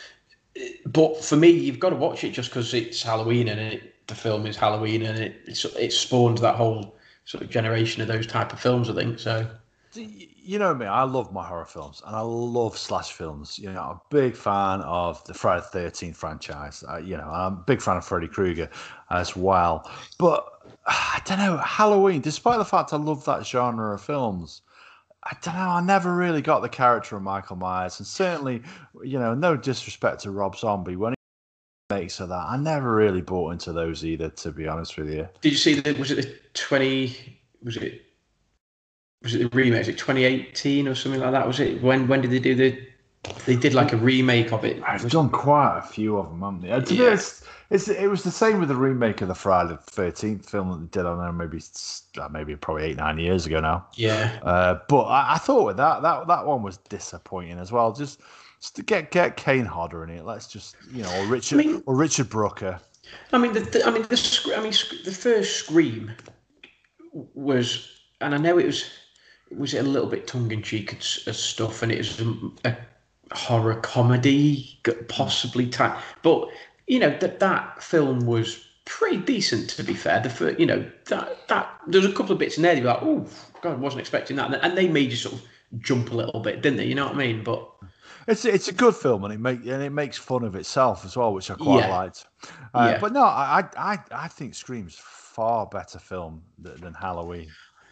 but for me, you've got to watch it just because it's Halloween and it, the film is Halloween and it it's, it spawned that whole sort of generation of those type of films, I think. So. You know me, I love my horror films and I love slash films. You know, I'm a big fan of the Friday the thirteenth franchise. Uh, you know, I'm a big fan of Freddy Krueger as well. But I don't know, Halloween, despite the fact I love that genre of films, I don't know, I never really got the character of Michael Myers. And certainly, you know, no disrespect to Rob Zombie, when he makes of that, I never really bought into those either, to be honest with you. Did you see the, was it the twenty, was it, was it the remake? Was it twenty eighteen or something like that? Was it, when when did they do the, they did like a remake of it? I've done quite a few of them, haven't they? Uh, to be Yeah. honest, it's, it was the same with the remake of the Friday the thirteenth film that they did, I don't know, maybe, uh, maybe probably eight, nine years ago now. Yeah. Uh, but I, I thought with that, that that one was disappointing as well. Just, just to get get Kane Hodder in it. Let's just, you know, or Richard I mean- or Richard Brooker. I mean, the, the I mean, the sc- I mean, sc- the first Scream was, and I know it was, was it a little bit tongue in cheek as, as stuff, and it was a, a horror comedy, possibly type, but you know that that film was pretty decent, to be fair. The first, you know, that that there's a couple of bits in there that you're like, oh God, I wasn't expecting that, and they made you sort of jump a little bit, didn't they? You know what I mean? But It's it's a good film and it make and it makes fun of itself as well, which I quite Yeah. liked. Uh, Yeah. But no, I I I think Scream's far better film than, than Halloween.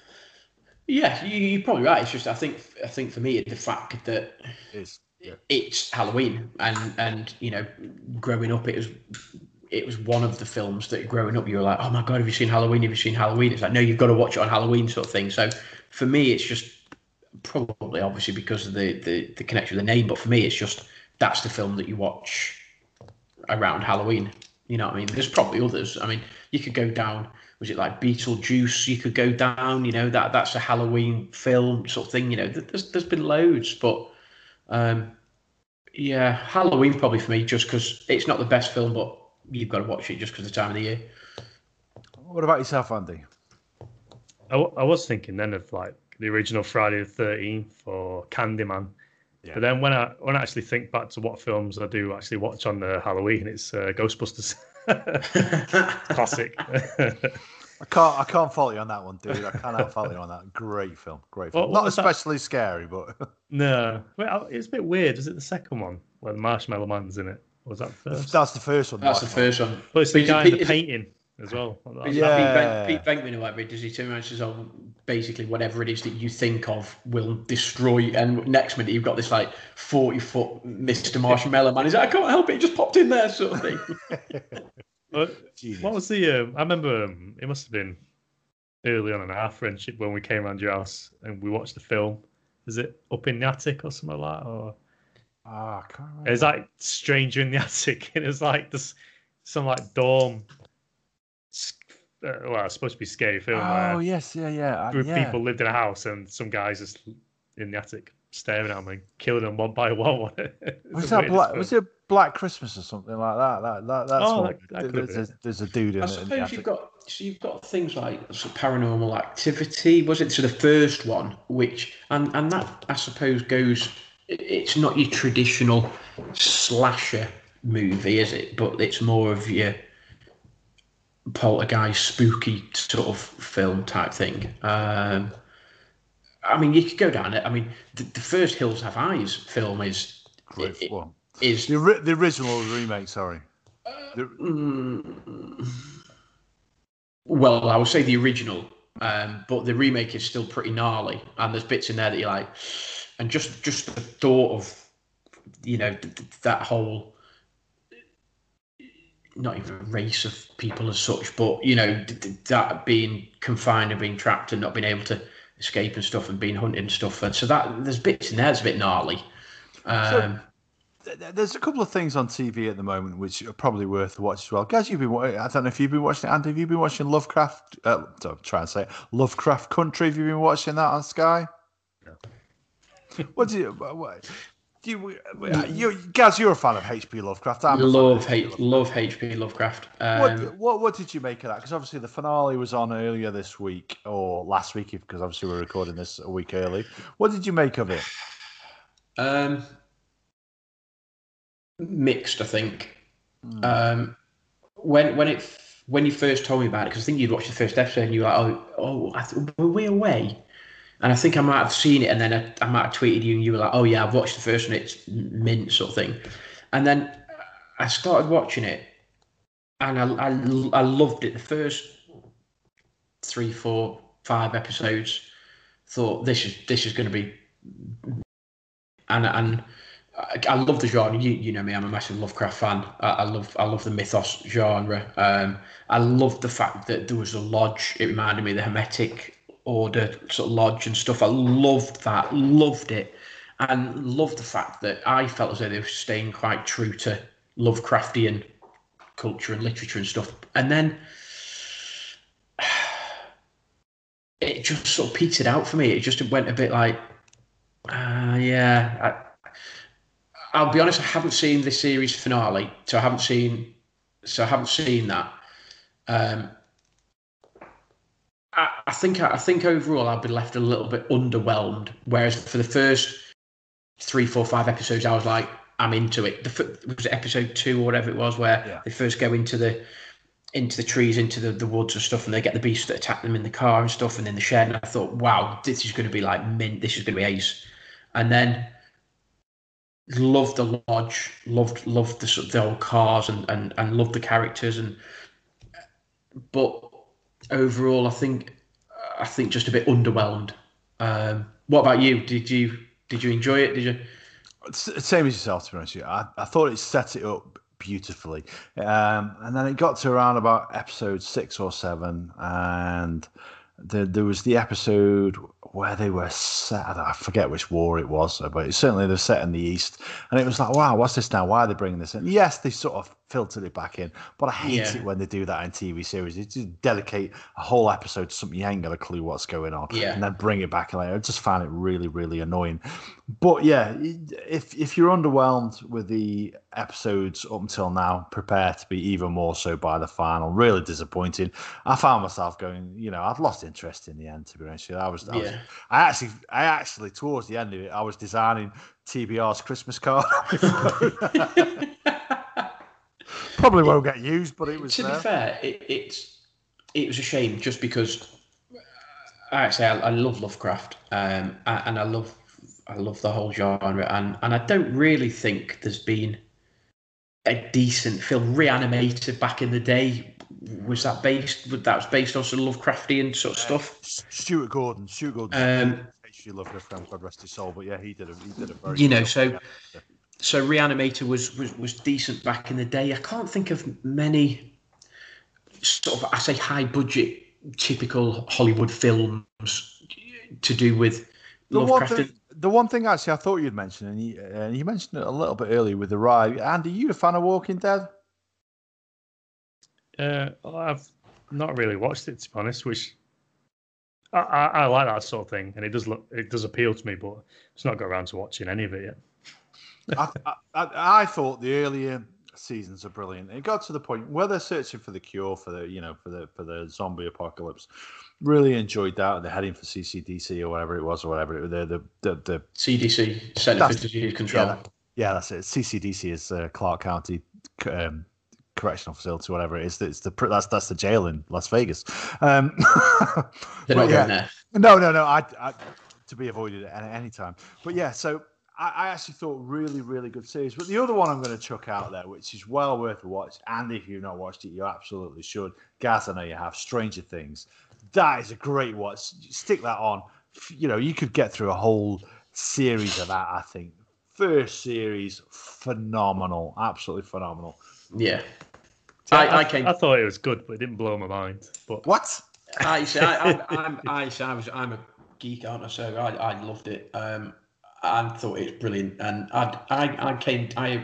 yeah, you, you're probably right. It's just I think I think for me the fact that It's yeah. it's Halloween, and and you know, growing up, it was it was one of the films that growing up you were like, oh my God, have you seen Halloween? Have you seen Halloween? It's like, no, you've got to watch it on Halloween, sort of thing. So for me, it's just probably obviously because of the the, the connection with the name, but for me, it's just that's the film that you watch around Halloween. You know what I mean? There's probably others. I mean, you could go down. Was it like Beetlejuice? You could go down. You know, that that's a Halloween film sort of thing. You know, there's there's been loads, but um, yeah, Halloween probably for me, just because it's not the best film, but you've got to watch it just because of the time of the year. What about yourself, Andy? I, w- I was thinking then of like the original Friday the thirteenth or Candyman. Yeah. But then when I when I actually think back to what films I do actually watch on the Halloween, it's uh, Ghostbusters. Classic. I can't I can't fault you on that one, dude. I cannot fault you on that. Great film, great film. What- what Not was that? especially scary, but No. Well, it's a bit weird. Is it the second one where the Marshmallow Man's in it? Or was that the first? that's the first one. That's the Mark. first one. But it's the Is it guy Pete- in the is it- painting as well. Is it Yeah. Pete, ben, Pete Venkman or whatever? Does he turn around and says, "Oh, basically whatever it is that you think of will destroy"? And next minute you've got this like forty foot Mister Marshmallow Man. He's like, "I can't help it, it just popped in there," sort of thing. But Jesus. what was the? Um, I remember um, it must have been early on in our friendship when we came around your house and we watched the film. Is it Up in the Attic or something like that? Or Ah, I can't remember. it was like Stranger in the Attic, and it was like this some like dorm s- uh, well, it's supposed to be a scary film. Oh where yes, yeah, yeah, group of yeah. people lived in a house and some guys just in the attic staring at them and killing them one by one. Was that black? Was it Black Christmas or something like that? That, that that's oh, what. that, that there's, a, there's a dude in I it. suppose you've got so you've got things like sort of Paranormal Activity. Was it so the first one, which and and that I suppose goes. It's not your traditional slasher movie, is it? But it's more of your poltergeist, spooky sort of film type thing. Um, I mean, you could go down it. I mean, the, the first Hills Have Eyes film is Great, it, well, is the, ri- the original or the remake. Sorry. The, mm, well, I would say the original, um, but the remake is still pretty gnarly, and there's bits in there that you're like, and just just the thought of, you know, th- th- that whole. Not even a race of people as such, but you know that being confined and being trapped and not being able to escape and stuff and being hunted and stuff. And so that there's bits in there that's a bit gnarly. Um, so, th- there's a couple of things on T V at the moment which are probably worth watching as well. Guys, you've been I don't know if you've been watching it, Andy. Have you been watching Lovecraft? Uh, don't try and say it. Lovecraft Country. Have you been watching that on Sky? No. What do you? What, Do you, you, Gaz, you're a fan of H P Lovecraft. I'm love H, Lovecraft. love H P Lovecraft. Um, what, what what did you make of that? Because obviously the finale was on earlier this week or last week, because obviously we're recording this a week early. What did you make of it? Um, mixed, I think. Mm. Um, when when it when you first told me about it, because I think you'd watched the first episode and you were like, oh, oh, I th- were we away? And I think I might have seen it, and then I, I might have tweeted you, and you were like, "Oh yeah, I've watched the first one. It's mint sort of thing." And then I started watching it, and I I, I loved it. The first three, four, five episodes, thought this is this is going to be, and and I, I love the genre. You you know me, I'm a massive Lovecraft fan. I, I love I love the mythos genre. Um, I loved the fact that there was a lodge. It reminded me of the Hermetic Order sort of lodge and stuff. I loved that, loved it, and loved the fact that I felt as though they were staying quite true to Lovecraftian culture and literature and stuff. And then it just sort of petered out for me. It just went a bit like, uh, yeah. I, I'll be honest, I haven't seen this series finale, so I haven't seen, so I haven't seen that. Um, I think I think overall I've been left a little bit underwhelmed. Whereas for the first three, four, five episodes, I was like, I'm into it. The was it episode two or whatever it was, where yeah. they first go into the into the trees, into the, the woods and stuff, and they get the beasts that attack them in the car and stuff, and in the shed. And I thought, wow, this is going to be like mint. This is going to be ace. And then loved the lodge, loved loved the the old cars, and and and loved the characters, and but. Overall, I think I think just a bit underwhelmed. Um, what about you? Did you did you enjoy it? Did you? Same as yourself, to be honest with you. I, I thought it set it up beautifully, um, and then it got to around about episode six or seven, and the, there was the episode where they were set. I forget which war it was, but it's certainly they're set in the East, and it was like, wow, what's this now? Why are they bringing this in? Yes, they sort of filtered it back in, but I hate yeah. it when they do that in T V series. They just dedicate a whole episode to something you ain't got a clue what's going on, yeah. and then bring it back. Like, I just find it really, really annoying. But yeah, if if you're underwhelmed with the episodes up until now, prepare to be even more so by the final. Really disappointing. I found myself going, you know, I'd lost interest in the end. To be honest, I was, I, was, yeah. I actually, I actually towards the end of it, I was designing T B R's Christmas card. Probably won't get used, but it was. To there. be fair, it, it's it was a shame just because I actually I, I love Lovecraft, um, and I love I love the whole genre, and and I don't really think there's been a decent film. Reanimated back in the day, was that based? That was based on some Lovecraftian sort of stuff. Uh, Stuart Gordon, Stuart Gordon. Um, you love the film, God rest his soul, but yeah, he did a he did a very. You know, so. So Reanimator was, was was decent back in the day. I can't think of many sort of, I say, high budget, typical Hollywood films to do with the Lovecraft. One thing, the one thing actually I thought you'd mention, and you, uh, you mentioned it a little bit earlier with the ride. Andy, are you a fan of Walking Dead? Uh, I've not really watched it, to be honest. Which I, I, I like that sort of thing, and it does look it does appeal to me, but it's not got around to watching any of it yet. I, I, I, I thought the earlier seasons are brilliant. It got to the point where they're searching for the cure for the you know for the for the zombie apocalypse. Really enjoyed that. They're heading for C C D C or whatever it was, or whatever it, the the the, the C D C, Centre for Disease Control. Yeah, that, yeah, that's it. C C D C is uh, Clark County um, Correctional Facility, whatever it is. It's the that's that's the jail in Las Vegas. Um, They're not yeah, going there. No, no, no. I, I to be avoided at any time. But yeah, so. I actually thought really, really good series. But the other one I'm going to chuck out there, which is well worth a watch, and if you've not watched it, you absolutely should. Gaz, I know you have. Stranger Things. That is a great watch. Stick that on. You know, you could get through a whole series of that, I think. First series, phenomenal. Absolutely phenomenal. Yeah. I, I, I, I, came... I thought it was good, but it didn't blow my mind. But What? I, see, I, I, I'm, I, see, I was, I'm a geek, aren't I? So I, I loved it. Um, I thought it was brilliant, and I, I, I came, I,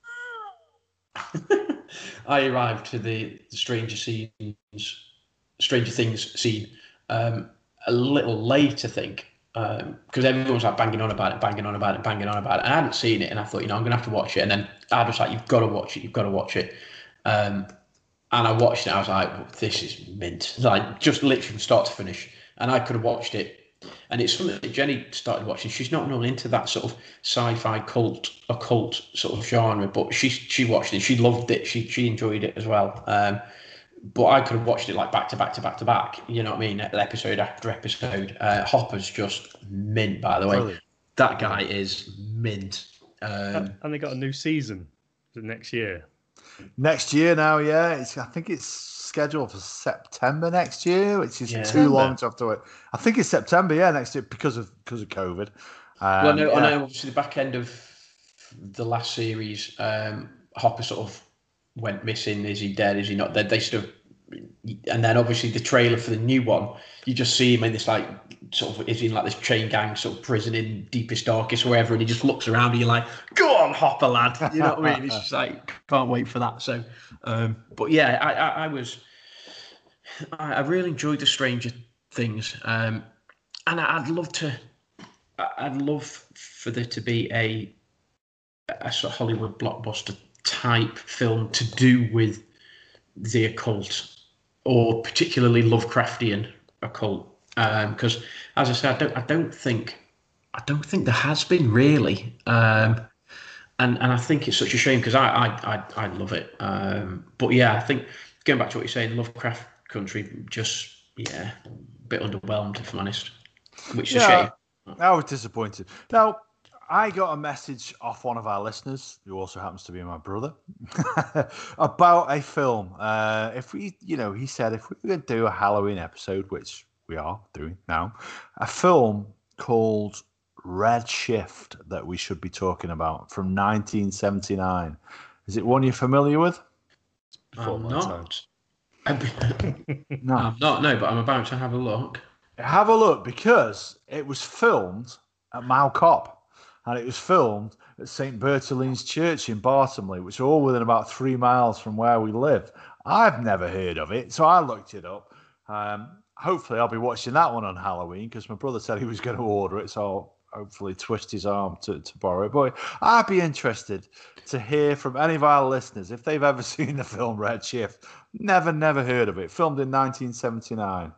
I arrived to the, the Stranger Scenes, Stranger Things scene um, a little late, I think, because um, everyone was like banging on about it, banging on about it, banging on about it. And I hadn't seen it, and I thought, you know, I'm gonna have to watch it. And then I was like, you've got to watch it, you've got to watch it. Um, and I watched it. I was like, well, this is mint, like just literally from start to finish. And I could have watched it. And it's something that Jenny started watching. She's not really into that sort of sci-fi cult, occult sort of genre, but she she watched it. She loved it. She she enjoyed it as well. Um, but I could have watched it like back to back to back to back. You know what I mean? Episode after episode. Uh, Hopper's just mint, by the way. Brilliant. That guy is mint. Um, and they got a new season for next year. Next year now, yeah. It's I think it's scheduled for September next year, which is Yeah. too long to have to wait. I think it's September, yeah, next year because of because of COVID. Um, well, no, yeah. I know. Obviously, the back end of the last series, um, Hopper sort of went missing. Is he dead? Is he not dead? They sort of, and then obviously the trailer for the new one, you just see him in this like sort of is in like this chain gang sort of prison in deepest darkest wherever, and he just looks around and you're like, go on, Hopper lad. You know what I mean? It's just like can't wait for that. So, um, but yeah, I, I, I was, I, I really enjoyed the Stranger Things, um, and I, I'd love to, I'd love for there to be a a sort of Hollywood blockbuster type film to do with the occult, or particularly Lovecraftian occult, because um, as I said, I don't, I don't think, I don't think there has been really, um, and and I think it's such a shame because I, I I I love it, um, but yeah, I think going back to what you're saying, Lovecraft Country, just yeah, a bit underwhelmed if I'm honest, which is Yeah, a shame. I was disappointed. Now, I got a message off one of our listeners, who also happens to be my brother, about a film. Uh, if we, you know, he said if we were going to do a Halloween episode, which we are doing now, a film called Red Shift that we should be talking about from nineteen seventy-nine. Is it one you're familiar with? Before I'm my not. No. I'm not. No, but I'm about to have a look. Have a look, because it was filmed at Mount Cop. And it was filmed at Saint Bertoline's Church in Bartomley, which are all within about three miles from where we live. I've never heard of it, so I looked it up. Um, hopefully, I'll be watching that one on Halloween because my brother said he was going to order it, so I'll hopefully twist his arm to, to borrow it. But I'd be interested to hear from any of our listeners if they've ever seen the film Red Shift. Never, never heard of it. Filmed in nineteen seventy-nine.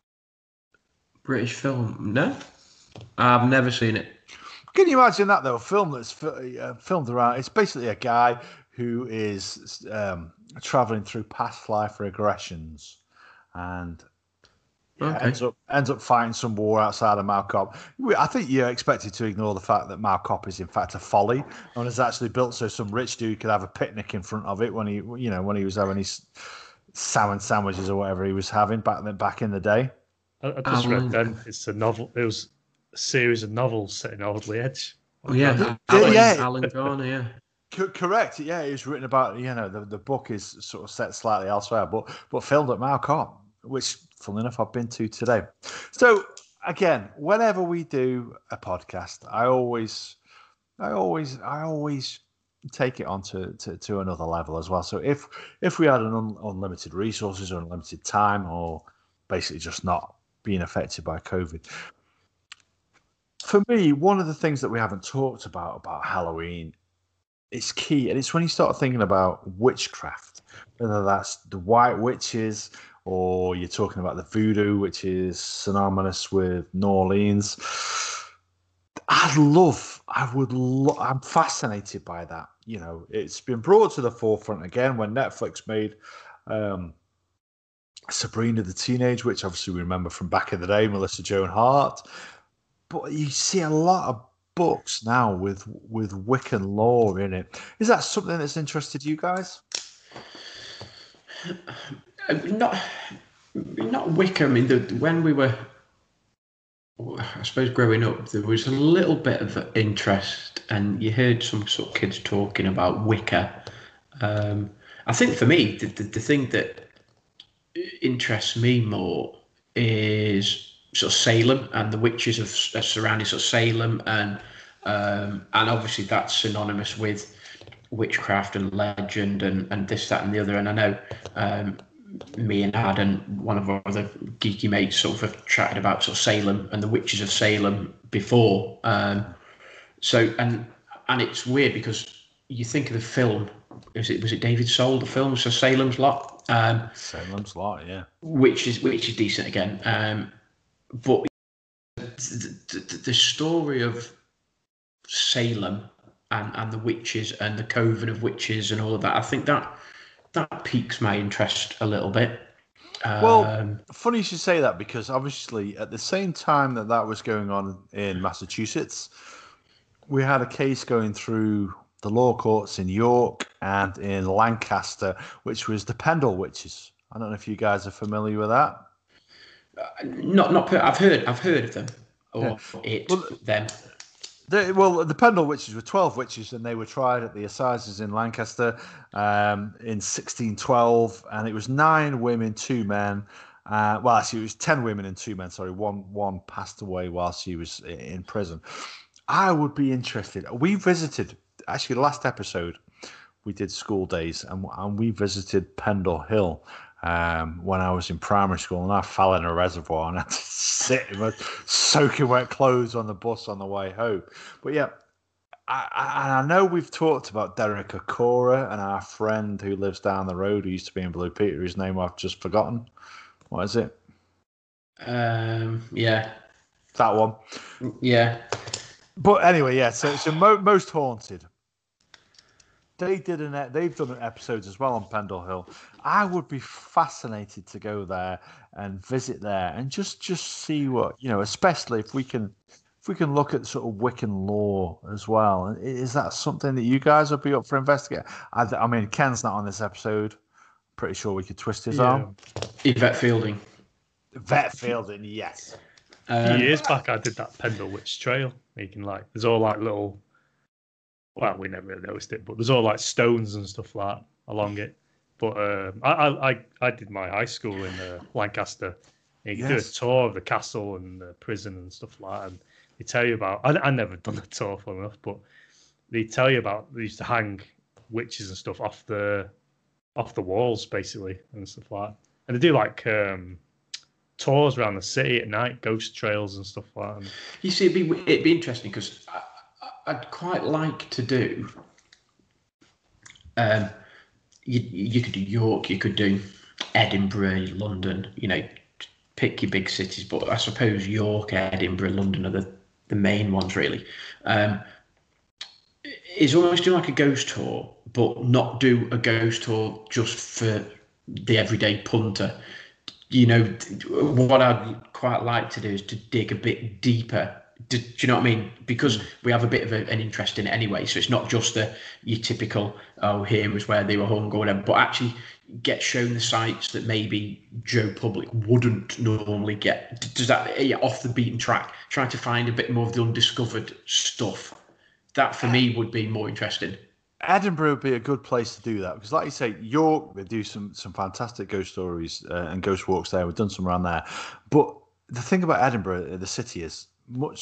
British film? No, I've never seen it. Can you imagine that, though? A film that's uh, filmed around... It's basically a guy who is um, traveling through past life regressions and yeah, Okay. ends up ends up fighting some war outside of Mount Cop. We- I think you're expected to ignore the fact that Mount Cop is, in fact, a folly and is actually built so some rich dude could have a picnic in front of it when he, you know, when he was having his salmon sandwiches or whatever he was having back then, back in the day. I, I just Um, read then it's a novel. It was a series of novels set in Audley Edge. Oh, yeah, Yeah, Alan, yeah. Alan Garner, yeah. Co- correct. Yeah, it was written about, you know, the, the book is sort of set slightly elsewhere, but but filmed at Mount Cop, which, funnily enough, I've been to today. So, again, whenever we do a podcast, I always, I always, I always take it on to, to, to another level as well. So if if we had an un, unlimited resources or unlimited time, or basically just not being affected by COVID, for me, one of the things that we haven't talked about about Halloween, it's key, and it's when you start thinking about witchcraft, whether that's the white witches or you're talking about the voodoo, which is synonymous with New Orleans. I'd love, I would, lo- I'm fascinated by that. You know, it's been brought to the forefront again when Netflix made um, Sabrina the Teenage Witch. Obviously, we remember from back in the day, Melissa Joan Hart. But you see a lot of books now with with Wiccan lore in it. Is that something that's interested you guys? Not, not Wicca. I mean, the, when we were, I suppose, growing up, there was a little bit of interest, and you heard some sort of kids talking about Wicca. Um, I think for me, the, the, the thing that interests me more is sort of Salem and the witches of uh, surrounding sort of Salem, and um, and obviously that's synonymous with witchcraft and legend and, and this, that, and the other. And I know um, me and Ad and one of our other geeky mates sort of have chatted about sort of Salem and the witches of Salem before. Um, so and and it's weird because you think of the film. Is it was it David Soul, the film? So Salem's Lot. Um, Salem's Lot, yeah. Which is which is decent again. Um, but the, the, the story of Salem and, and the witches and the coven of witches and all of that, I think that that piques my interest a little bit. Um, well, funny you should say that, because obviously at the same time that that was going on in Massachusetts, we had a case going through the law courts in York and in Lancaster, which was the Pendle witches. I don't know if you guys are familiar with that. Uh, not, not. I've heard. I've heard of them, or yeah. it well, them. The, well, the Pendle witches were twelve witches, and they were tried at the assizes in Lancaster um, in sixteen twelve, and it was nine women, two men. Uh, well, actually, it was ten women and two men. Sorry, one one passed away while she was in prison. I would be interested. We visited, actually, the last episode, we did school days, and, and we visited Pendle Hill. Um, when I was in primary school, and I fell in a reservoir and had to sit in my soaking wet clothes on the bus on the way home. But yeah, I, I, I know we've talked about Derek Okora and our friend who lives down the road who used to be in Blue Peter, whose name I've just forgotten. What is it? Um, yeah. That one. Yeah. But anyway, yeah, so, so Mo, Most Haunted. They did an. They've done an episode as well on Pendle Hill. I would be fascinated to go there and visit there and just, just see what, you know. Especially if we can, if we can look at sort of Wiccan lore as well. Is that something that you guys would be up for investigating? I, I mean, Ken's not on this episode. Pretty sure we could twist his yeah. arm. Yvette Fielding. Yvette Fielding, yes. Um, a few years back, I did that Pendle Witch Trail. You can like, there's all like little. Well, we never really noticed it, but there's all like stones and stuff like that along it. But um, I, I I did my high school in uh, Lancaster. And you can yes. do a tour of the castle and the prison and stuff like that. And they tell you about. I I never done the tour full enough, but they tell you about they used to hang witches and stuff off the off the walls basically and stuff like that. And they do like um, tours around the city at night, ghost trails and stuff like that. You see, it'd be it'd be interesting because I'd quite like to do. Um, you you could do York, you could do Edinburgh, London. You know, pick your big cities. But I suppose York, Edinburgh, London are the, the main ones really. Um, is almost do like a ghost tour, but not do a ghost tour just for the everyday punter. You know, what I'd quite like to do is to dig a bit deeper. Do, do you know what I mean? Because we have a bit of a, an interest in it anyway. So it's not just the your typical, oh, here was where they were hung or whatever, but actually get shown the sites that maybe Joe Public wouldn't normally get. Does that, yeah, off the beaten track, trying to find a bit more of the undiscovered stuff. That for me would be more interesting. Edinburgh would be a good place to do that because, like you say, York, they do some some fantastic ghost stories uh, and ghost walks there. We've done some around there. But the thing about Edinburgh, the city, is much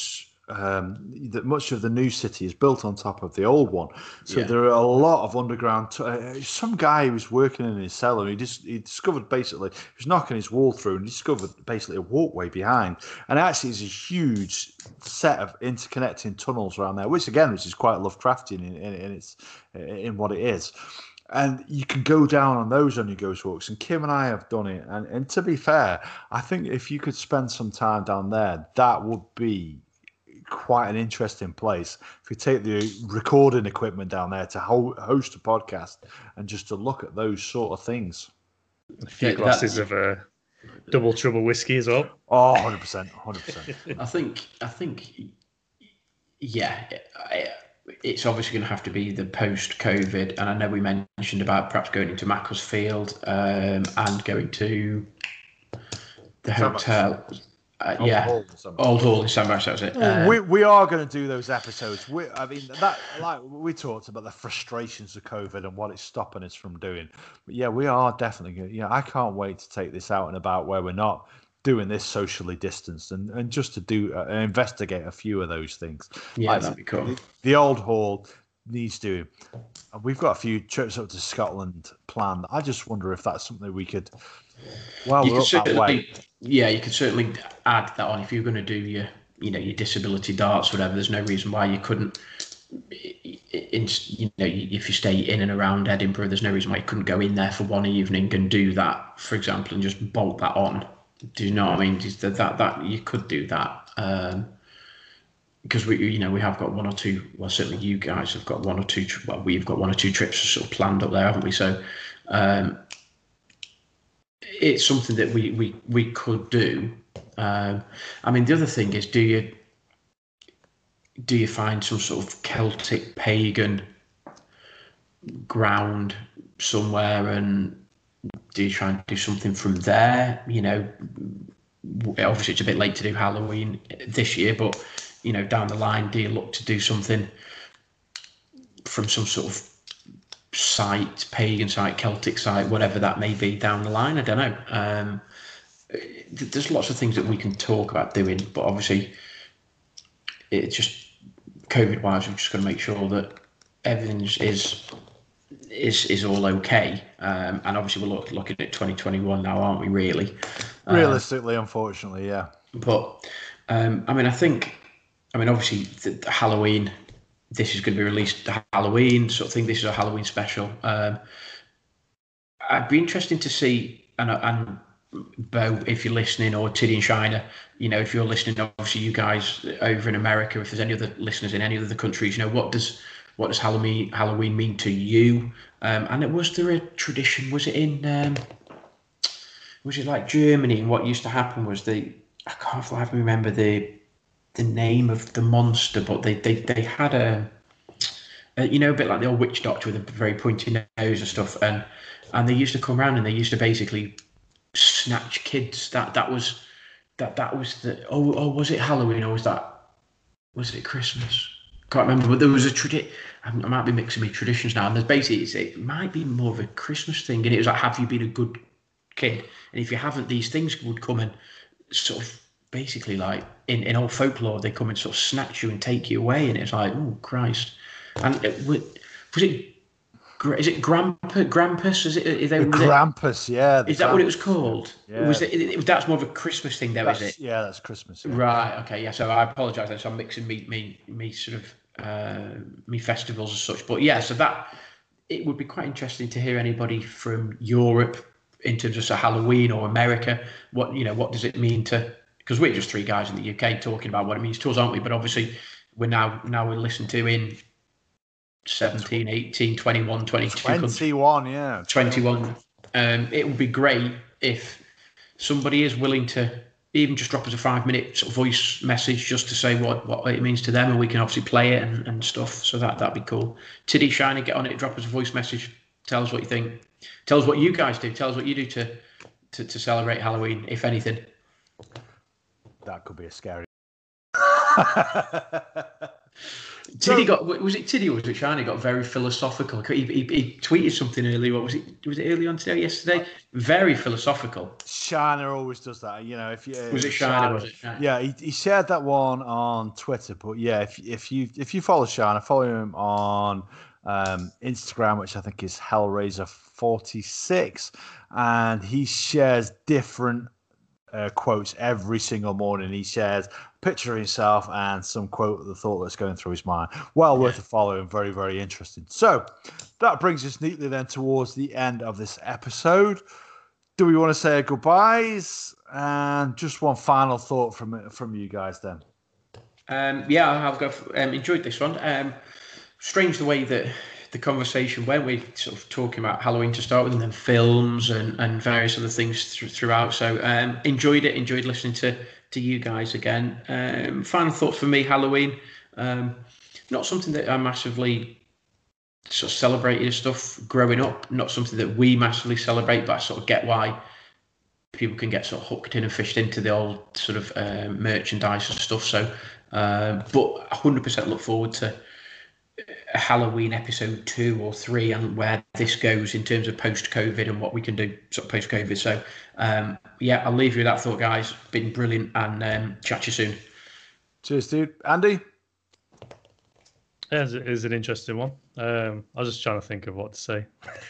um, that much of the new city is built on top of the old one. So Yeah. there are a lot of underground. T- uh, some guy who was working in his cellar, he just he discovered basically he was knocking his wall through and discovered basically a walkway behind, and actually it's a huge set of interconnecting tunnels around there, which again, which is quite Lovecraftian in, in, in its in what it is. And you can go down on those on your ghost walks. And Kim and I have done it. And, and to be fair, I think if you could spend some time down there, that would be quite an interesting place. If you take the recording equipment down there to ho- host a podcast and just to look at those sort of things. A few Yeah, glasses that- of uh, double trouble whiskey as well. Oh, one hundred percent. one hundred percent. I think, I think, yeah, I, it's obviously going to have to be the post-COVID, and I know we mentioned about perhaps going into Macclesfield um, and going to the Sandbox. hotel. Uh, Old yeah, Hall, Sandbox. Old Hall in Sandbox, that was it. Um, we we are going to do those episodes. We, I mean, that like we talked about the frustrations of COVID and what it's stopping us from doing. But yeah, we are definitely going. Yeah, I can't wait to take this out and about where we're not doing this socially distanced and, and just to do uh, investigate a few of those things. yeah, Like, that'd be cool. The, the Old Hall needs doing. And we've got a few trips up to Scotland planned. I just wonder if that's something we could. Well, You we're could up that way. certainly, yeah, you could certainly add that on if you're going to do your, you know, your disability darts, whatever. There's no reason why you couldn't. In, you know, if you stay in and around Edinburgh, there's no reason why you couldn't go in there for one evening and do that, for example, and just bolt that on. Do you know what I mean? Just that that, that you could do that. Um, because we, you know, we have got one or two. Well, certainly you guys have got one or two. Well, we've got one or two trips sort of planned up there, haven't we? So, um, it's something that we we we could do. Um, I mean, the other thing is, do you do you find some sort of Celtic pagan ground somewhere, and do you try and do something from there? You know, obviously it's a bit late to do Halloween this year, but you know, down the line, do you look to do something from some sort of site, pagan site, Celtic site, whatever that may be down the line? I don't know. Um, there's lots of things that we can talk about doing, but obviously it's just COVID wise, we've just got to make sure that everything is is is all okay. Um, and obviously we're look, looking at twenty twenty-one now, aren't we, really? Realistically, uh, unfortunately, yeah. But um, I mean, I think, I mean, obviously the, the Halloween, this is going to be released to Halloween sort of thing. This is a Halloween special. Um, I'd be interested to see, and, and Bo, if you're listening, or Tiddy and Shiner, you know, if you're listening, obviously you guys over in America, if there's any other listeners in any other countries, you know, what does what does Halloween Halloween mean to you? Um, and it, was there a tradition? Was it in? Um, was it like Germany? And what used to happen was they, I can't I haven't remember the the name of the monster, but they they they had a, a you know, a bit like the old witch doctor with a very pointy nose and stuff, and and they used to come around and they used to basically snatch kids. That that was that that was the oh oh was it Halloween, or was that was it Christmas? Can't remember, but there was a tradition. I might be mixing me traditions now, and there's basically it's, it might be more of a Christmas thing, and it was like, have you been a good kid? And if you haven't, these things would come and sort of basically like in, in old folklore, they come and sort of snatch you and take you away, and it's like, oh Christ. And it, was it is it Grampus? Grampus? Is it? Is, The was Krampus, yeah. the it, is that what it was Krampus. called? Yeah. Was it, it, it? That's more of a Christmas thing, though, That's, is it? Yeah, that's Christmas. Yeah. Right. Okay. Yeah. So I apologise. Then. So I'm mixing me, me, me sort of uh, me festivals as such. But yeah. So that it would be quite interesting to hear anybody from Europe in terms of so Halloween or America. What you know, what does it mean to? Because we're just three guys in the U K talking about what it means to us, aren't we? But obviously, we're now now we're listened to in seventeen, eighteen, twenty-one, twenty-two twenty-one, yeah. twenty-one. Um, it would be great if somebody is willing to even just drop us a five minute sort of voice message just to say what, what it means to them, and we can obviously play it and, and stuff. So that, that'd be cool. Tiddy, Shiny, get on it, drop us a voice message. Tell us what you think. Tell us what you guys do. Tell us what you do to, to, to celebrate Halloween, if anything. That could be a scary. Tiddy got was it Tiddy or was it Shani got very philosophical. He, he, he tweeted something earlier. What was it? Was it early on today or yesterday? Very philosophical. Shana always does that. You know, if you was it Shana? Was it Shana? Yeah, he, he shared that one on Twitter. But yeah, if if you if you follow Shana, follow him on um, Instagram, which I think is Hellraiser forty-six, and he shares different Uh, quotes every single morning. He shares a picture of himself and some quote of the thought that's going through his mind. Well worth a follow and very, very interesting. So that brings us neatly then towards the end of this episode. Do we want to say goodbyes? And just one final thought from from you guys then. Um, yeah, I've got, um, enjoyed this one. Um, strange the way that the conversation went. We sort of talking about Halloween to start with, and then films and, and various other things th- throughout. So um, enjoyed it. Enjoyed listening to to you guys again. Um, final thoughts for me: Halloween, um, not something that I massively sort of celebrated and stuff growing up. Not something that we massively celebrate, but I sort of get why people can get sort of hooked in and fished into the old sort of um, merchandise and stuff. So, uh, but one hundred percent look forward to a Halloween episode two or three and where this goes in terms of post-COVID and what we can do sort of post-COVID. So um, yeah, I'll leave you with that thought, guys. Been brilliant, and um, chat to you soon. Cheers, dude. Andy? Yeah, it's, it's an interesting one. Um, I was just trying to think of what to say.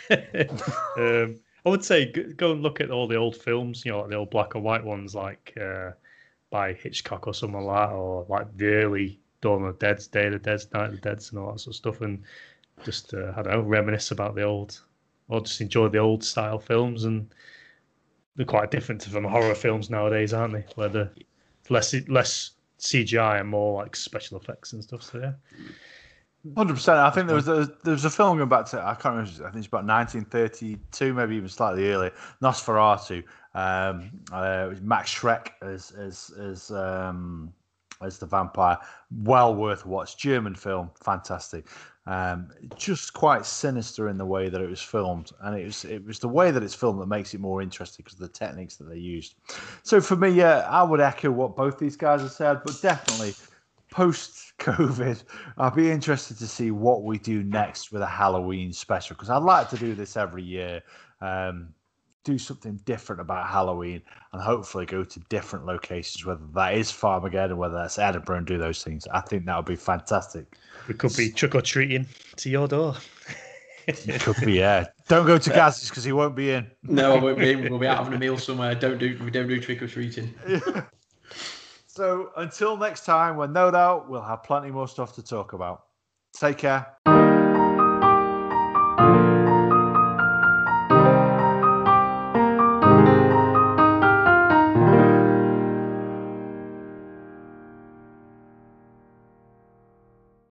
um, I would say go and look at all the old films, you know, like the old black and white ones, like uh, by Hitchcock or someone like that, or like the early Dawn of the Dead, Day of the Dead, Night of the Dead, and all that sort of stuff, and just uh, I don't know, reminisce about the old, or just enjoy the old style films. And they're quite different from horror films nowadays, aren't they? Where they're less less C G I and more like special effects and stuff. So yeah, one hundred percent. I think there was a, there was a film going back to, I can't remember, I think it's about nineteen thirty-two, maybe even slightly earlier, Nosferatu. Um, uh, it was Max Schreck as as as um. as the vampire. Well worth a watch. German film, fantastic. Um, just quite sinister in the way that it was filmed, and it was it was the way that it's filmed that makes it more interesting because of the techniques that they used. So for me, yeah, I would echo what both these guys have said, but definitely post-COVID, I'll be interested to see what we do next with a Halloween special, because I'd like to do this every year. Um, do something different about Halloween and hopefully go to different locations, whether that is Farmageddon, whether that's Edinburgh, and do those things. I think that would be fantastic. We could be trick-or-treating to your door. It could be, yeah. Don't go to Gaz's because he won't be in. No, I won't be in. We'll be out having a meal somewhere. Don't do, we don't do trick-or-treating. Yeah. So until next time, when no doubt we'll have plenty more stuff to talk about. Take care.